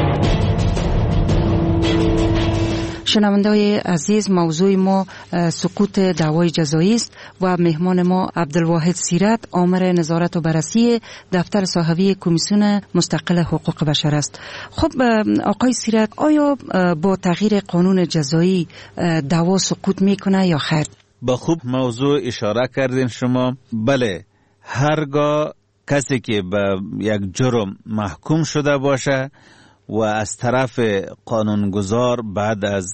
شنونده‌های عزیز، موضوع ما سقوط دعوای جزایی است و مهمان ما عبدالواحد سیرت، آمر نظارت و بررسی دفتر صحوی کمیسیون مستقل حقوق بشر است. خب آقای سیرت، آیا با تغییر قانون جزایی دعوا سقوط میکنه یا خیر؟ با خوب موضوع اشاره کردین شما. بله، هرگاه کسی که به یک جرم محکوم شده باشه و از طرف قانونگذار بعد از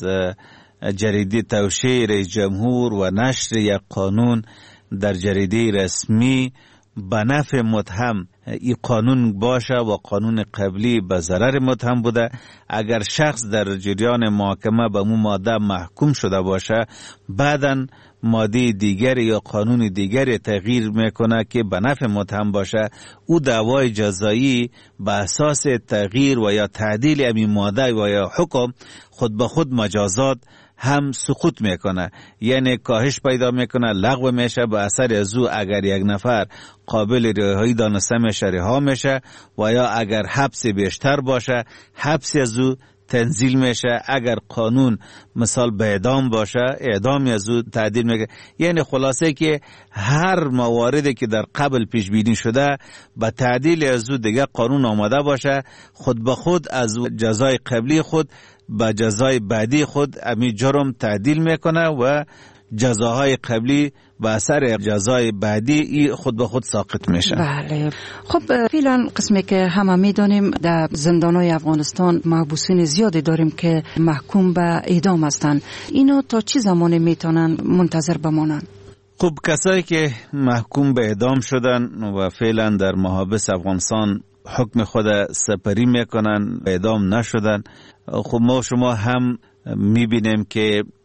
جریده توشیح رئیس جمهور و نشر یک قانون در جریده رسمی به نفع متهم این قانون باشه و قانون قبلی به ضرر متهم بوده، اگر شخص در جریان محاکمه به مو ماده محکوم شده باشه بعداً ماده دیگر یا قانون دیگر تغییر میکنه که به نفع متهم باشه، او دعوای جزایی به اساس تغییر و یا تعدیل همین ماده و یا حکم خود به خود مجازات هم سقوط میکنه، یعنی کاهش پیدا میکنه، لغو میشه. به اثر از او اگر یک نفر قابل رهایی دانسته میشه رها میشه و یا اگر حبس بیشتر باشه حبس از او تنزیل میشه. اگر قانون مثال به اعدام باشه اعدام از او تعدیل میشه. یعنی خلاصه که هر مواردی که در قبل پیش بینی شده به تعدیل از او دیگه قانون آماده باشه، خود به خود از جزای قبلی خود به جزای بعدی خود امی جرم تعدیل میکنه و جزاهای قبلی به اثر جزای بعدی خود به خود ساقط میشه. بله. خب فعلا قسمی که همه میدانیم در زندانهای افغانستان محبوسین زیادی داریم که محکوم به اعدام هستند. اینا تا چه زمانی میتونن منتظر بمانن؟ خب کسایی که محکوم به اعدام شدن و فعلا در محابس افغانستان حکم خود سپری میکنن، اعدام نشدن، خب ما شما هم میبینیم که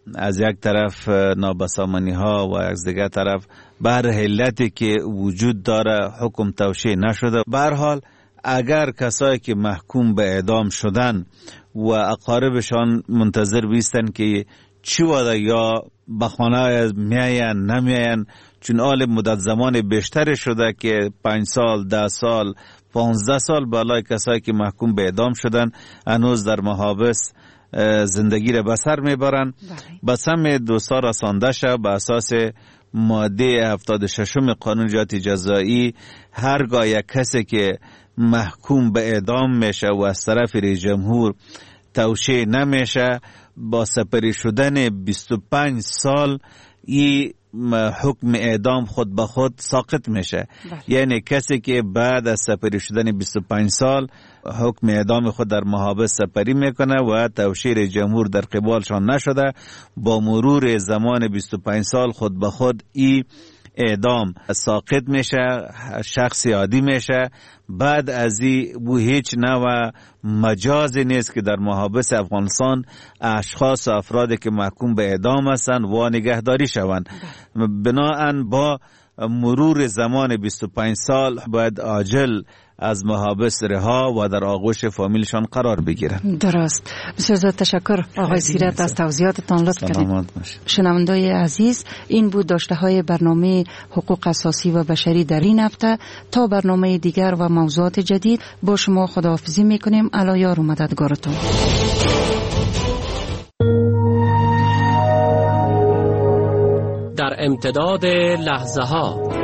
از یک طرف نابسامانی ها و از دیگر طرف بر علتی که وجود داره حکم توشیح نشده. به هر حال اگر کسایی که محکوم به اعدام شدن و اقاربشان منتظر بیستن که چی وده یا به خانه میاین نمیاین، چون آل مدت زمان بیشتر شده که پنج سال، ده سال، پانزده سال بالای کسایی که محکوم به اعدام شدن هنوز در محابس زندگی را بسر میبرن. بس هم دوستا رسانده شد به اساس ماده هفتاد و ششم قانون جنایت جزایی، هرگاه یک کسی که محکوم به اعدام میشه و از طرف رئیس جمهور توشیح نمیشه، با سپری شدن بیست و پنج سال این حکم اعدام خود به خود ساقط میشه. یعنی کسی که بعد از سپری شدن بیست و پنج سال حکم اعدام خود در محابس سپری میکنه و توشیح جمهور در قبالشان نشده، با مرور زمان بیست و پنج سال خود به خود این اعدام ساقط میشه، شخص عادی میشه. بعد از این و هیچ نوع مجازی نیست که در محابس افغانستان اشخاص و افرادی که محکوم به اعدام هستند و نگهداری شوند. بناهن با مرور زمان بیست و پنج سال باید عاجل از محابس رها و در آغوش فامیلشان قرار بگیرند. درست. بسیار زیاد تشکر آقای سیرت از توضیحاتتان، لطف کردید. شنوندای عزیز، این بود داشته های برنامه حقوق اساسی و بشری در این هفته. تا برنامه دیگر و موضوعات جدید با شما خداحافظی میکنیم. الایار و مددگارتون. در امتداد لحظه ها،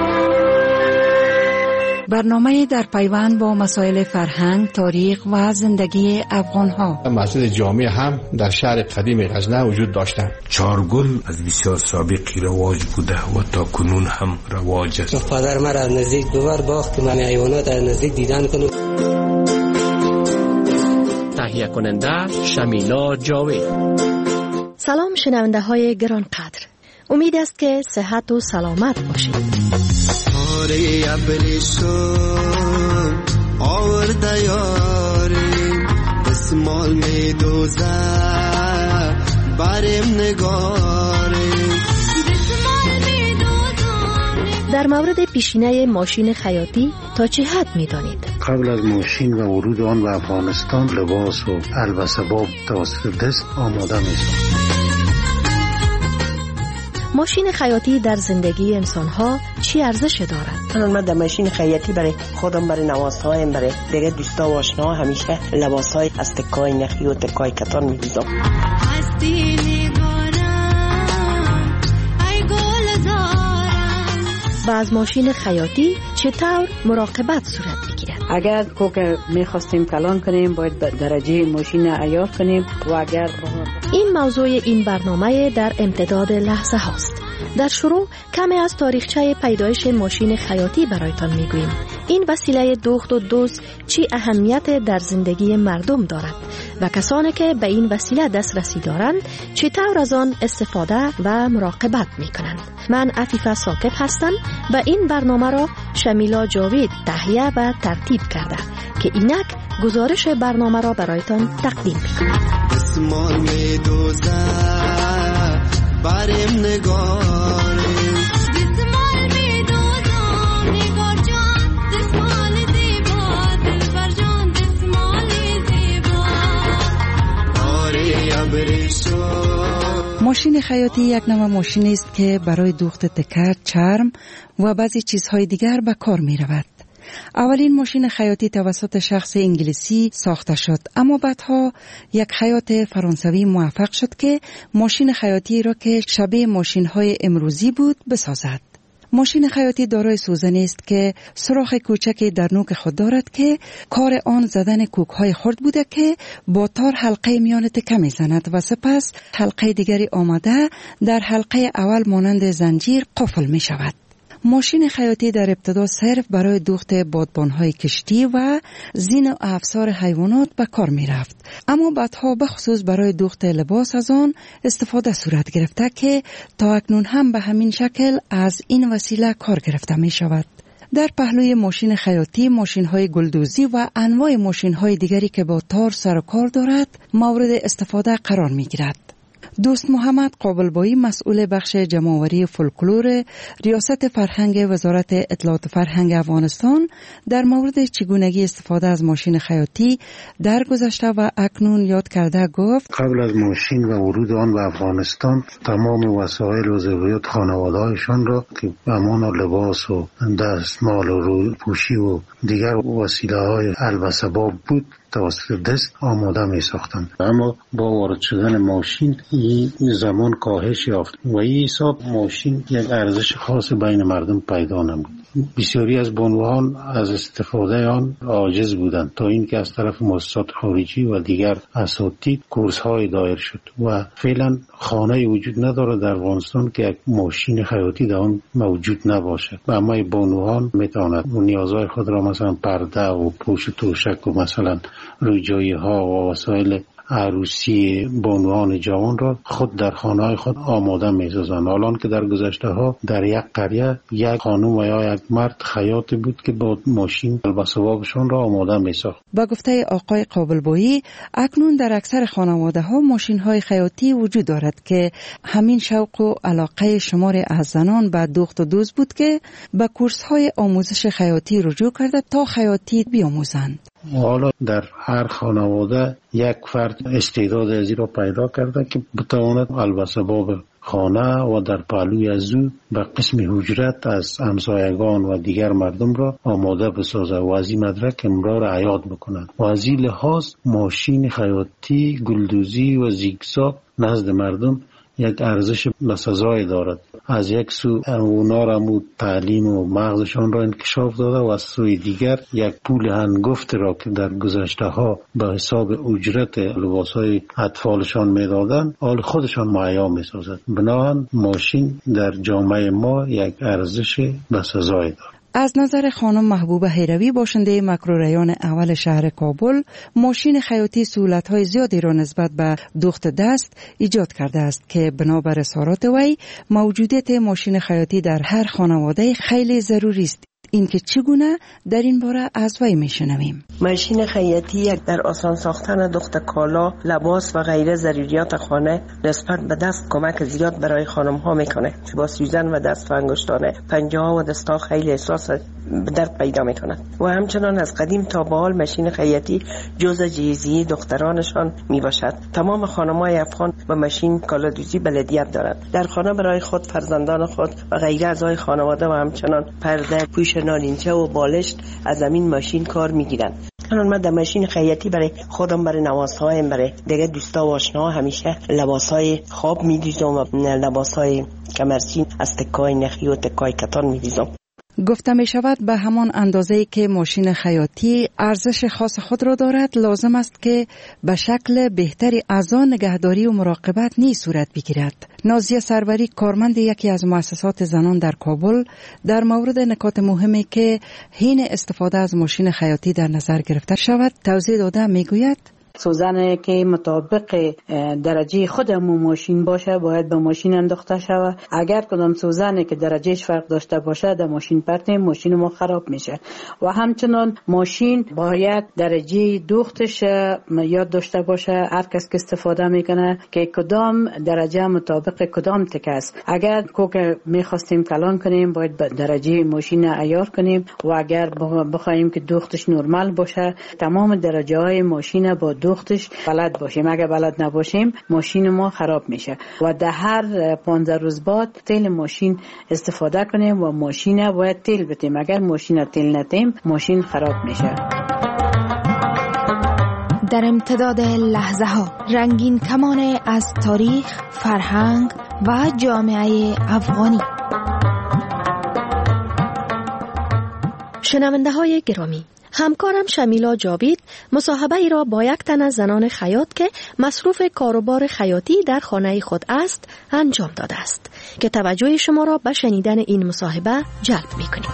برنامه در پیوند با مسائل فرهنگ، تاریخ و زندگی افغان ها. مسجد جامع هم در شهر قدیم غزنه وجود داشتند. چارگل از بسیار سابقی رواج بوده و تا کنون هم رواج است. پدر مرا از نزدیک ببر باخت من حیوانات از نزدیک دیدن کنم. تهیه کننده شمیلا جاوید. سلام شنونده های گران قدر، امید است که صحت و سلامت باشید. آره ابریشم آورده یاری اسمال می دوزه بریم نگاری. در مورد پیشینه ماشین خیاطی تا چه حد می دانید؟ قبل از ماشین و ورود آن به افغانستان لباس و البسباب توسط دست آماده می شود. ماشین خیاطی در زندگی انسان‌ها چی ارزش دارد؟ من در ماشین خیاطی برای خودم، برای نواسایم، برای دیگه دوستا و آشنا همیشه لباس‌های از تکای نخی و تکای کتان می‌دوزم. و از ماشین خیاطی چطور مراقبت صورت بگیرد؟ اگر کوک می‌خواستیم کلان کنیم باید درجه ماشین عیار کنیم و اگر این موضوع این برنامه در امتداد لحظه هاست. در شروع کمی از تاریخچه پیدایش ماشین خیاطی برایتان میگوییم. این وسیله دوخت و دوز چی اهمیت در زندگی مردم دارد و کسانی که به این وسیله دسترسی دارند چطور از آن استفاده و مراقبت میکنند. من عفیفه ثاقب هستم و این برنامه را شمیلا جاوید تهیه و ترتیب کرده که اینک گزارش برنامه را برایتان تقدیم میکنم. اسمال می دوزه بریم نگاری. اسمال می دوزه نگار جان دسمال زیبا دلبر جان دسمال زیبا. آره ابریشم. ماشین خیاطی یک نوع ماشینی است که برای دوخت تکر، چرم و بعضی چیزهای دیگر به کار می رود. اولین ماشین خیاطی توسط شخص انگلیسی ساخته شد، اما بعدها یک خیاط فرانسوی موفق شد که ماشین خیاطی را که شبیه ماشین‌های امروزی بود بسازد. ماشین خیاطی دارای سوزنی است که سوراخ کوچکی در نوک خود دارد که کار آن زدن کوک‌های خرد بوده که با تار حلقه میان تکه می‌زند و سپس حلقه دیگری آمده در حلقه اول مانند زنجیر قفل می‌شود. ماشین خیاطی در ابتدا صرف برای دوخت بادبان‌های کشتی و زین و افسار حیوانات به کار می رفت، اما بعدها به خصوص برای دوخت لباس از آن استفاده صورت گرفته که تا اکنون هم به همین شکل از این وسیله کار گرفته می شود. در پهلوی ماشین خیاطی ماشین‌های گلدوزی و انواع ماشین‌های دیگری که با تار سر و کار دارد مورد استفاده قرار می گیرد. دوست محمد قابلبایی مسئول بخش جمع‌آوری فولکلور ریاست فرهنگ وزارت اطلاعات فرهنگ افغانستان در مورد چگونگی استفاده از ماشین خیاطی در گذشته و اکنون یاد کرده گفت قبل از ماشین و ورود آن به افغانستان تمام وسایل و ضروریات خانواده‌هایشان را که امان لباس و دستمال و روپوشی و دیگر وسیله‌های البسباب بود توسط دست آماده می ساختند. اما با وارد شدن ماشین این زمان کاهش یافت و این حساب ماشین یک ارزش خاص بین مردم پیدا نمود. بسیاری از بانوان از استفاده آن عاجز بودند تا اینکه از طرف مؤسسات خارجی و دیگر اساتید کورس های دایر شد و فعلا خانه وجود نداره در افغانستان که یک ماشین خیاطی در آن موجود نباشد. اما بانوان میتواند نیازهای خود را مثلا پرده و پوش توشک و مثلا رویجایی ها و وسایل عروسی بانوان جوان را خود در خانه های خود آماده می سازند. حالان که در گذشته ها در یک قریه یک خانم و یا یک مرد خیاطی بود که با ماشین البسبابشان را آماده می ساخت. با گفته آقای قابلبایی اکنون در اکثر خانواده ها ماشین های خیاطی وجود دارد که همین شوق و علاقه شمار از زنان به دوخت و دوز بود که به کورس های آموزش خیاطی رجوع کرده تا خیاطی بیاموزند. حالا در هر خانواده یک فرد استعداد ازی را پیدا کرده که بتواند البسباب خانه و در پهلوی از او به قسم حجرت از همسایگان و دیگر مردم را آماده بسازه و از این مدرک امرار را عیاد بکنند و از این لحاظ ماشین خیاطی، گلدوزی و زیگزاگ نزد مردم یک ارزش بسزای دارد. از یک سو اونا را تعلیم و مغزشان را انکشاف داده و از سوی دیگر یک پول هنگفت را که در گذشته ها به حساب اجرت لباسهای اطفالشان میدادند حال خودشان مهیا میسازد. بنابراین ماشین در جامعه ما یک ارزش بسزای دارد. از نظر خانم محبوبه هیروی باشنده مکروریان اول شهر کابل ماشین خیاطی سهولت‌های زیادی را نسبت به دوخت دست ایجاد کرده است که بنابر اظهارات وی موجودیت ماشین خیاطی در هر خانواده خیلی ضروری است. این که چگونه در این باره از وی میشنویم. ماشین خیاطی یک در آسان ساختن دوخت کالا، لباس و غیره ضروریات خانه نسبت به دست کمک زیاد برای خانم ها میکنه. با سوزن و دست و انگشتانه پنجه ها و دست ها خیلی احساس درد پیدا میکنند و همچنان از قدیم تا به حال ماشین خیاطی جزء جهیزیه دخترانشان میباشد. تمام خانم‌های افغان با ماشین کالادوزی بلدیت دارند. در خانه برای خود، فرزندان خود و غیره اعضای خانواده و همچنان پرده، پوش نارنجه و بالشت از زمین ماشین کار میگیرند. الان من در ماشین خیاطی برای خودم، برای نوازهایم، برای دیگه دوستا و آشناها همیشه لباسهای خواب میدوزم و لباسهای کمرچین از تکای نخی و تکای کتان میدوزم. گفته می شود به همان اندازه‌ای که ماشین خیاطی ارزش خاص خود را دارد لازم است که به شکل بهتری از آن نگهداری و مراقبت نیز صورت بگیرد. نازیه سروری کارمند یکی از مؤسسات زنان در کابل در مورد نکات مهمی که حین استفاده از ماشین خیاطی در نظر گرفته شود توضیح داده می گوید سوزن که مطابق درجه خودمون ماشین باشه باید به ماشین انداخته شود. اگر کدام سوزنی که درجهش فرق داشته باشه در ماشین پرتیم ماشین ما خراب میشه و همچنان ماشین باید درجه دوختش یاد داشته باشه. هر کس که استفاده میکنه که کدام درجه مطابق کدام تک است. اگر کوک میخواستیم کلان کنیم باید درجه ماشین عیار کنیم و اگر بخوایم که دوختش نرمال باشه تمام درجه های ماشین با دوختش بلد باشیم. اگر بلد نباشیم ماشین ما خراب میشه و در هر پانزده روز بعد تیل ماشین استفاده کنیم و ماشین باید تیل بتیم. اگر ماشین تیل نتیم ماشین خراب میشه. در امتداد لحظه ها رنگین کمان از تاریخ، فرهنگ و جامعه افغانی. شنونده های گرامی، همکارم شمیلا جاوید مصاحبه ای را با یک تن از زنان خیاط که مصروف کاروبار خیاطی در خانه خود است انجام داده است که توجه شما را به شنیدن این مصاحبه جلب می‌کنیم.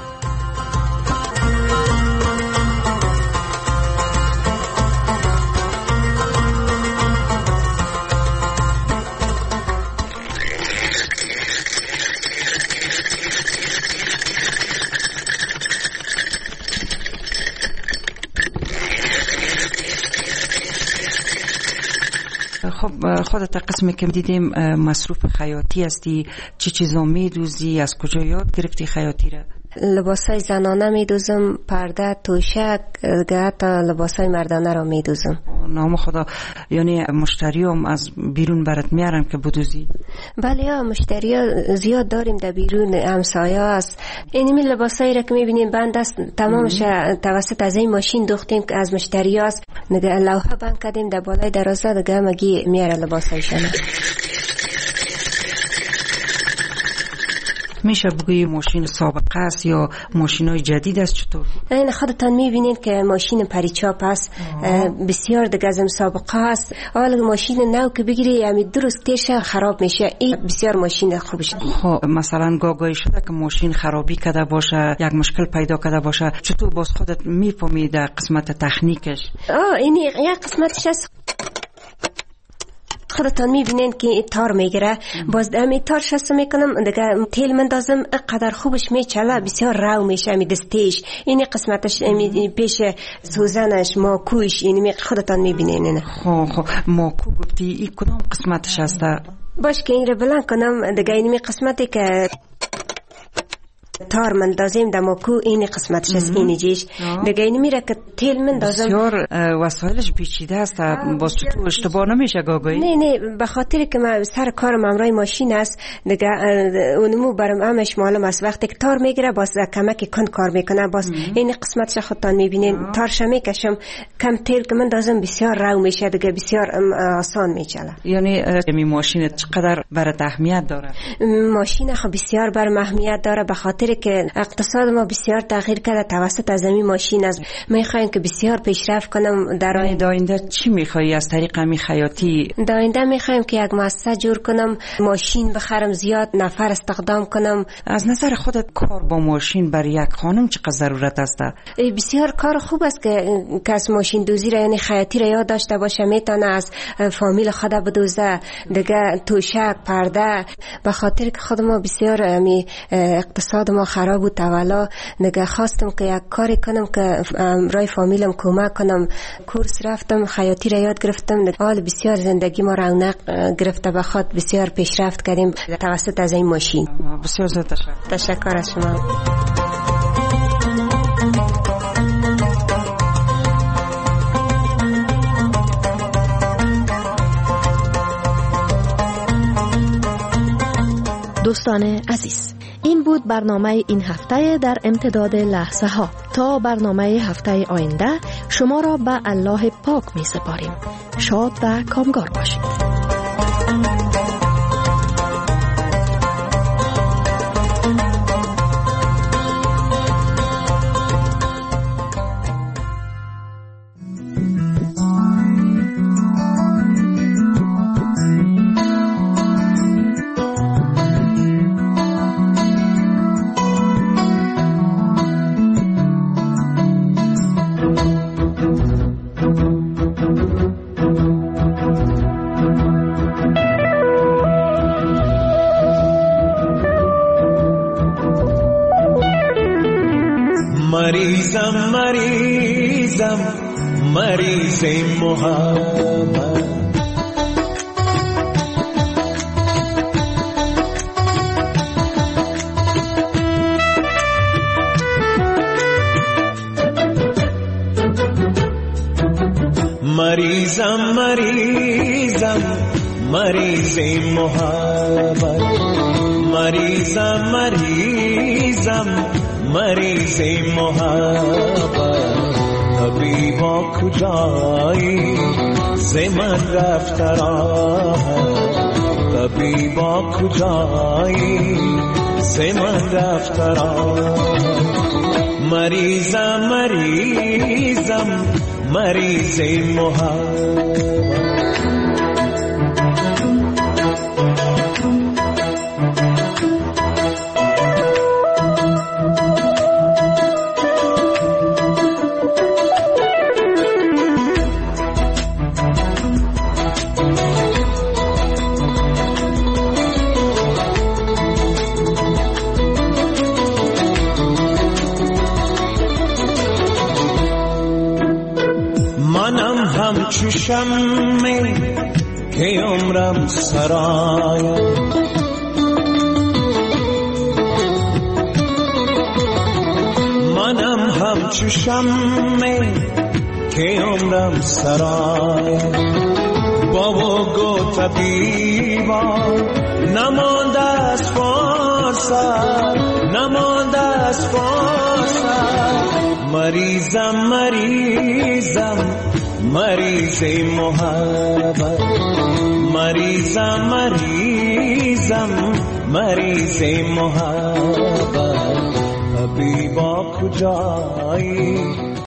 خب خودت قسمی که دیدیم مصروف خیاطی هستی، چه چیزا میدوزی، از کجا یاد گرفتی خیاطی را؟ لباسای زنانه میدوزم، پرده، توشک، حتی لباسای مردانه را میدوزم. نام خدا، یعنی مشتری هم از بیرون برات میارن که بدوزی؟ بله یا مشتری ها زیاد داریم در بیرون، همسایه است. اینمی لباسایی را که میبینیم بند است تمامش توسط از این ماشین دوختیم که از مشتری است. نگه لوحه بند کردیم در بالای درازه دیگه مگی میاره لباسایشان. میشه بگویی ماشین سابقه است یا ماشینای جدید است؟ چطور؟ این خودتان میبینین که ماشین پریچاپ است، بسیار دیگه از سابقه است. حالا ماشین نو که بگیری یعنی درست تیشه خراب میشه، این بسیار ماشین خوبش. خب مثلا گاگای شده که ماشین خرابی کرده باشه، یک مشکل پیدا کرده باشه، چطور باز خودت میفهمی در قسمت تکنیکش؟ آه این یک قسمتش است. خودتان میبینین که تار میگیره، باز امی تار شست میکنم دیگه تیل مندازم، قدر خوبش میچله، بسیار رو میشه امی دستیش. اینی قسمتش امی پیش سوزنش ماکوش، اینی خودتان میبینین. خب خب ماکو گفتی، این کدام قسمتش هست؟ باش که این رو بلند کنم دیگه اینی قسمتی که تار مندازیم در ماکو، این قسمتش از اینی جیش دیگه اینی میره که تیل مندازم. بسیار وسایلش پیچیده است، باز تو اشتباه نمیشه گاگایی؟ نه نه به خاطر که من سر کارم امرای ماشین است دیگه اونمو برام همش معلوم است. وقتی که تار میگیره باز کمکی کند کار میکنه، باز این قسمتش خودتان میبینین تارش میکشم، کم تیل که مندازم بسیار رو میشه دیگه، بسیار آسان میچله. یعنی این ماشین چقدر برات اهمیت داره؟ ماشین خب بسیار برام اهمیت داره به خاطر که اقتصاد ما بسیار تغییر کرده توسط از این ماشین است. میخوایم که بسیار پیشرفت کنم. در آینده چی میخوایی از طریق همین خیاطی؟ در آینده میخوایم که یک مؤسسه جور کنم، ماشین بخرم، زیاد نفر استخدام کنم. از نظر خودت کار با ماشین برای یک خانم چقدر ضرورت است؟ بسیار کار خوب است که کس ماشین دوزی را یعنی خیاطی را یاد داشته باشه، میتونه از فامیل خود بدوزه دیگه، توشک، پرده. به خاطر که خود ما بسیار امی اقتصاد ما خراب بود اولا، نگه خواستم که یک کاری کنم که رای فامیلم کمک کنم. کورس رفتم، خیاطی را یاد گرفتم، حال بسیار زندگی ما رونق گرفته، بخاطر بسیار پیشرفت کردیم توسط از این ماشین. بسیار زیاد تشکر. تشکر از شما. دوستان عزیز، این بود برنامه این هفته در امتداد لحظه ها. تا برنامه هفته آینده شما را به الله پاک می سپاریم. شاد و کامگار باشید. مریضم مریضم مریض محبت، مریضم مریضم مریض محبت، مریضم مریضم مریض محبت. طبیبا کجایی ز من رفت راحت، طبیبا کجایی ز من رفت راحت. مریضم مریضم مریض محبت. چو شمع که عمرم سرایم منم همچو شمه که عمرم سرایم بابا گو طبیبا نمانده از فرصت نمانده از فرصت مریضم مریضم مریض محبت مریضم مریضم مریض محبت حبیبا کجایی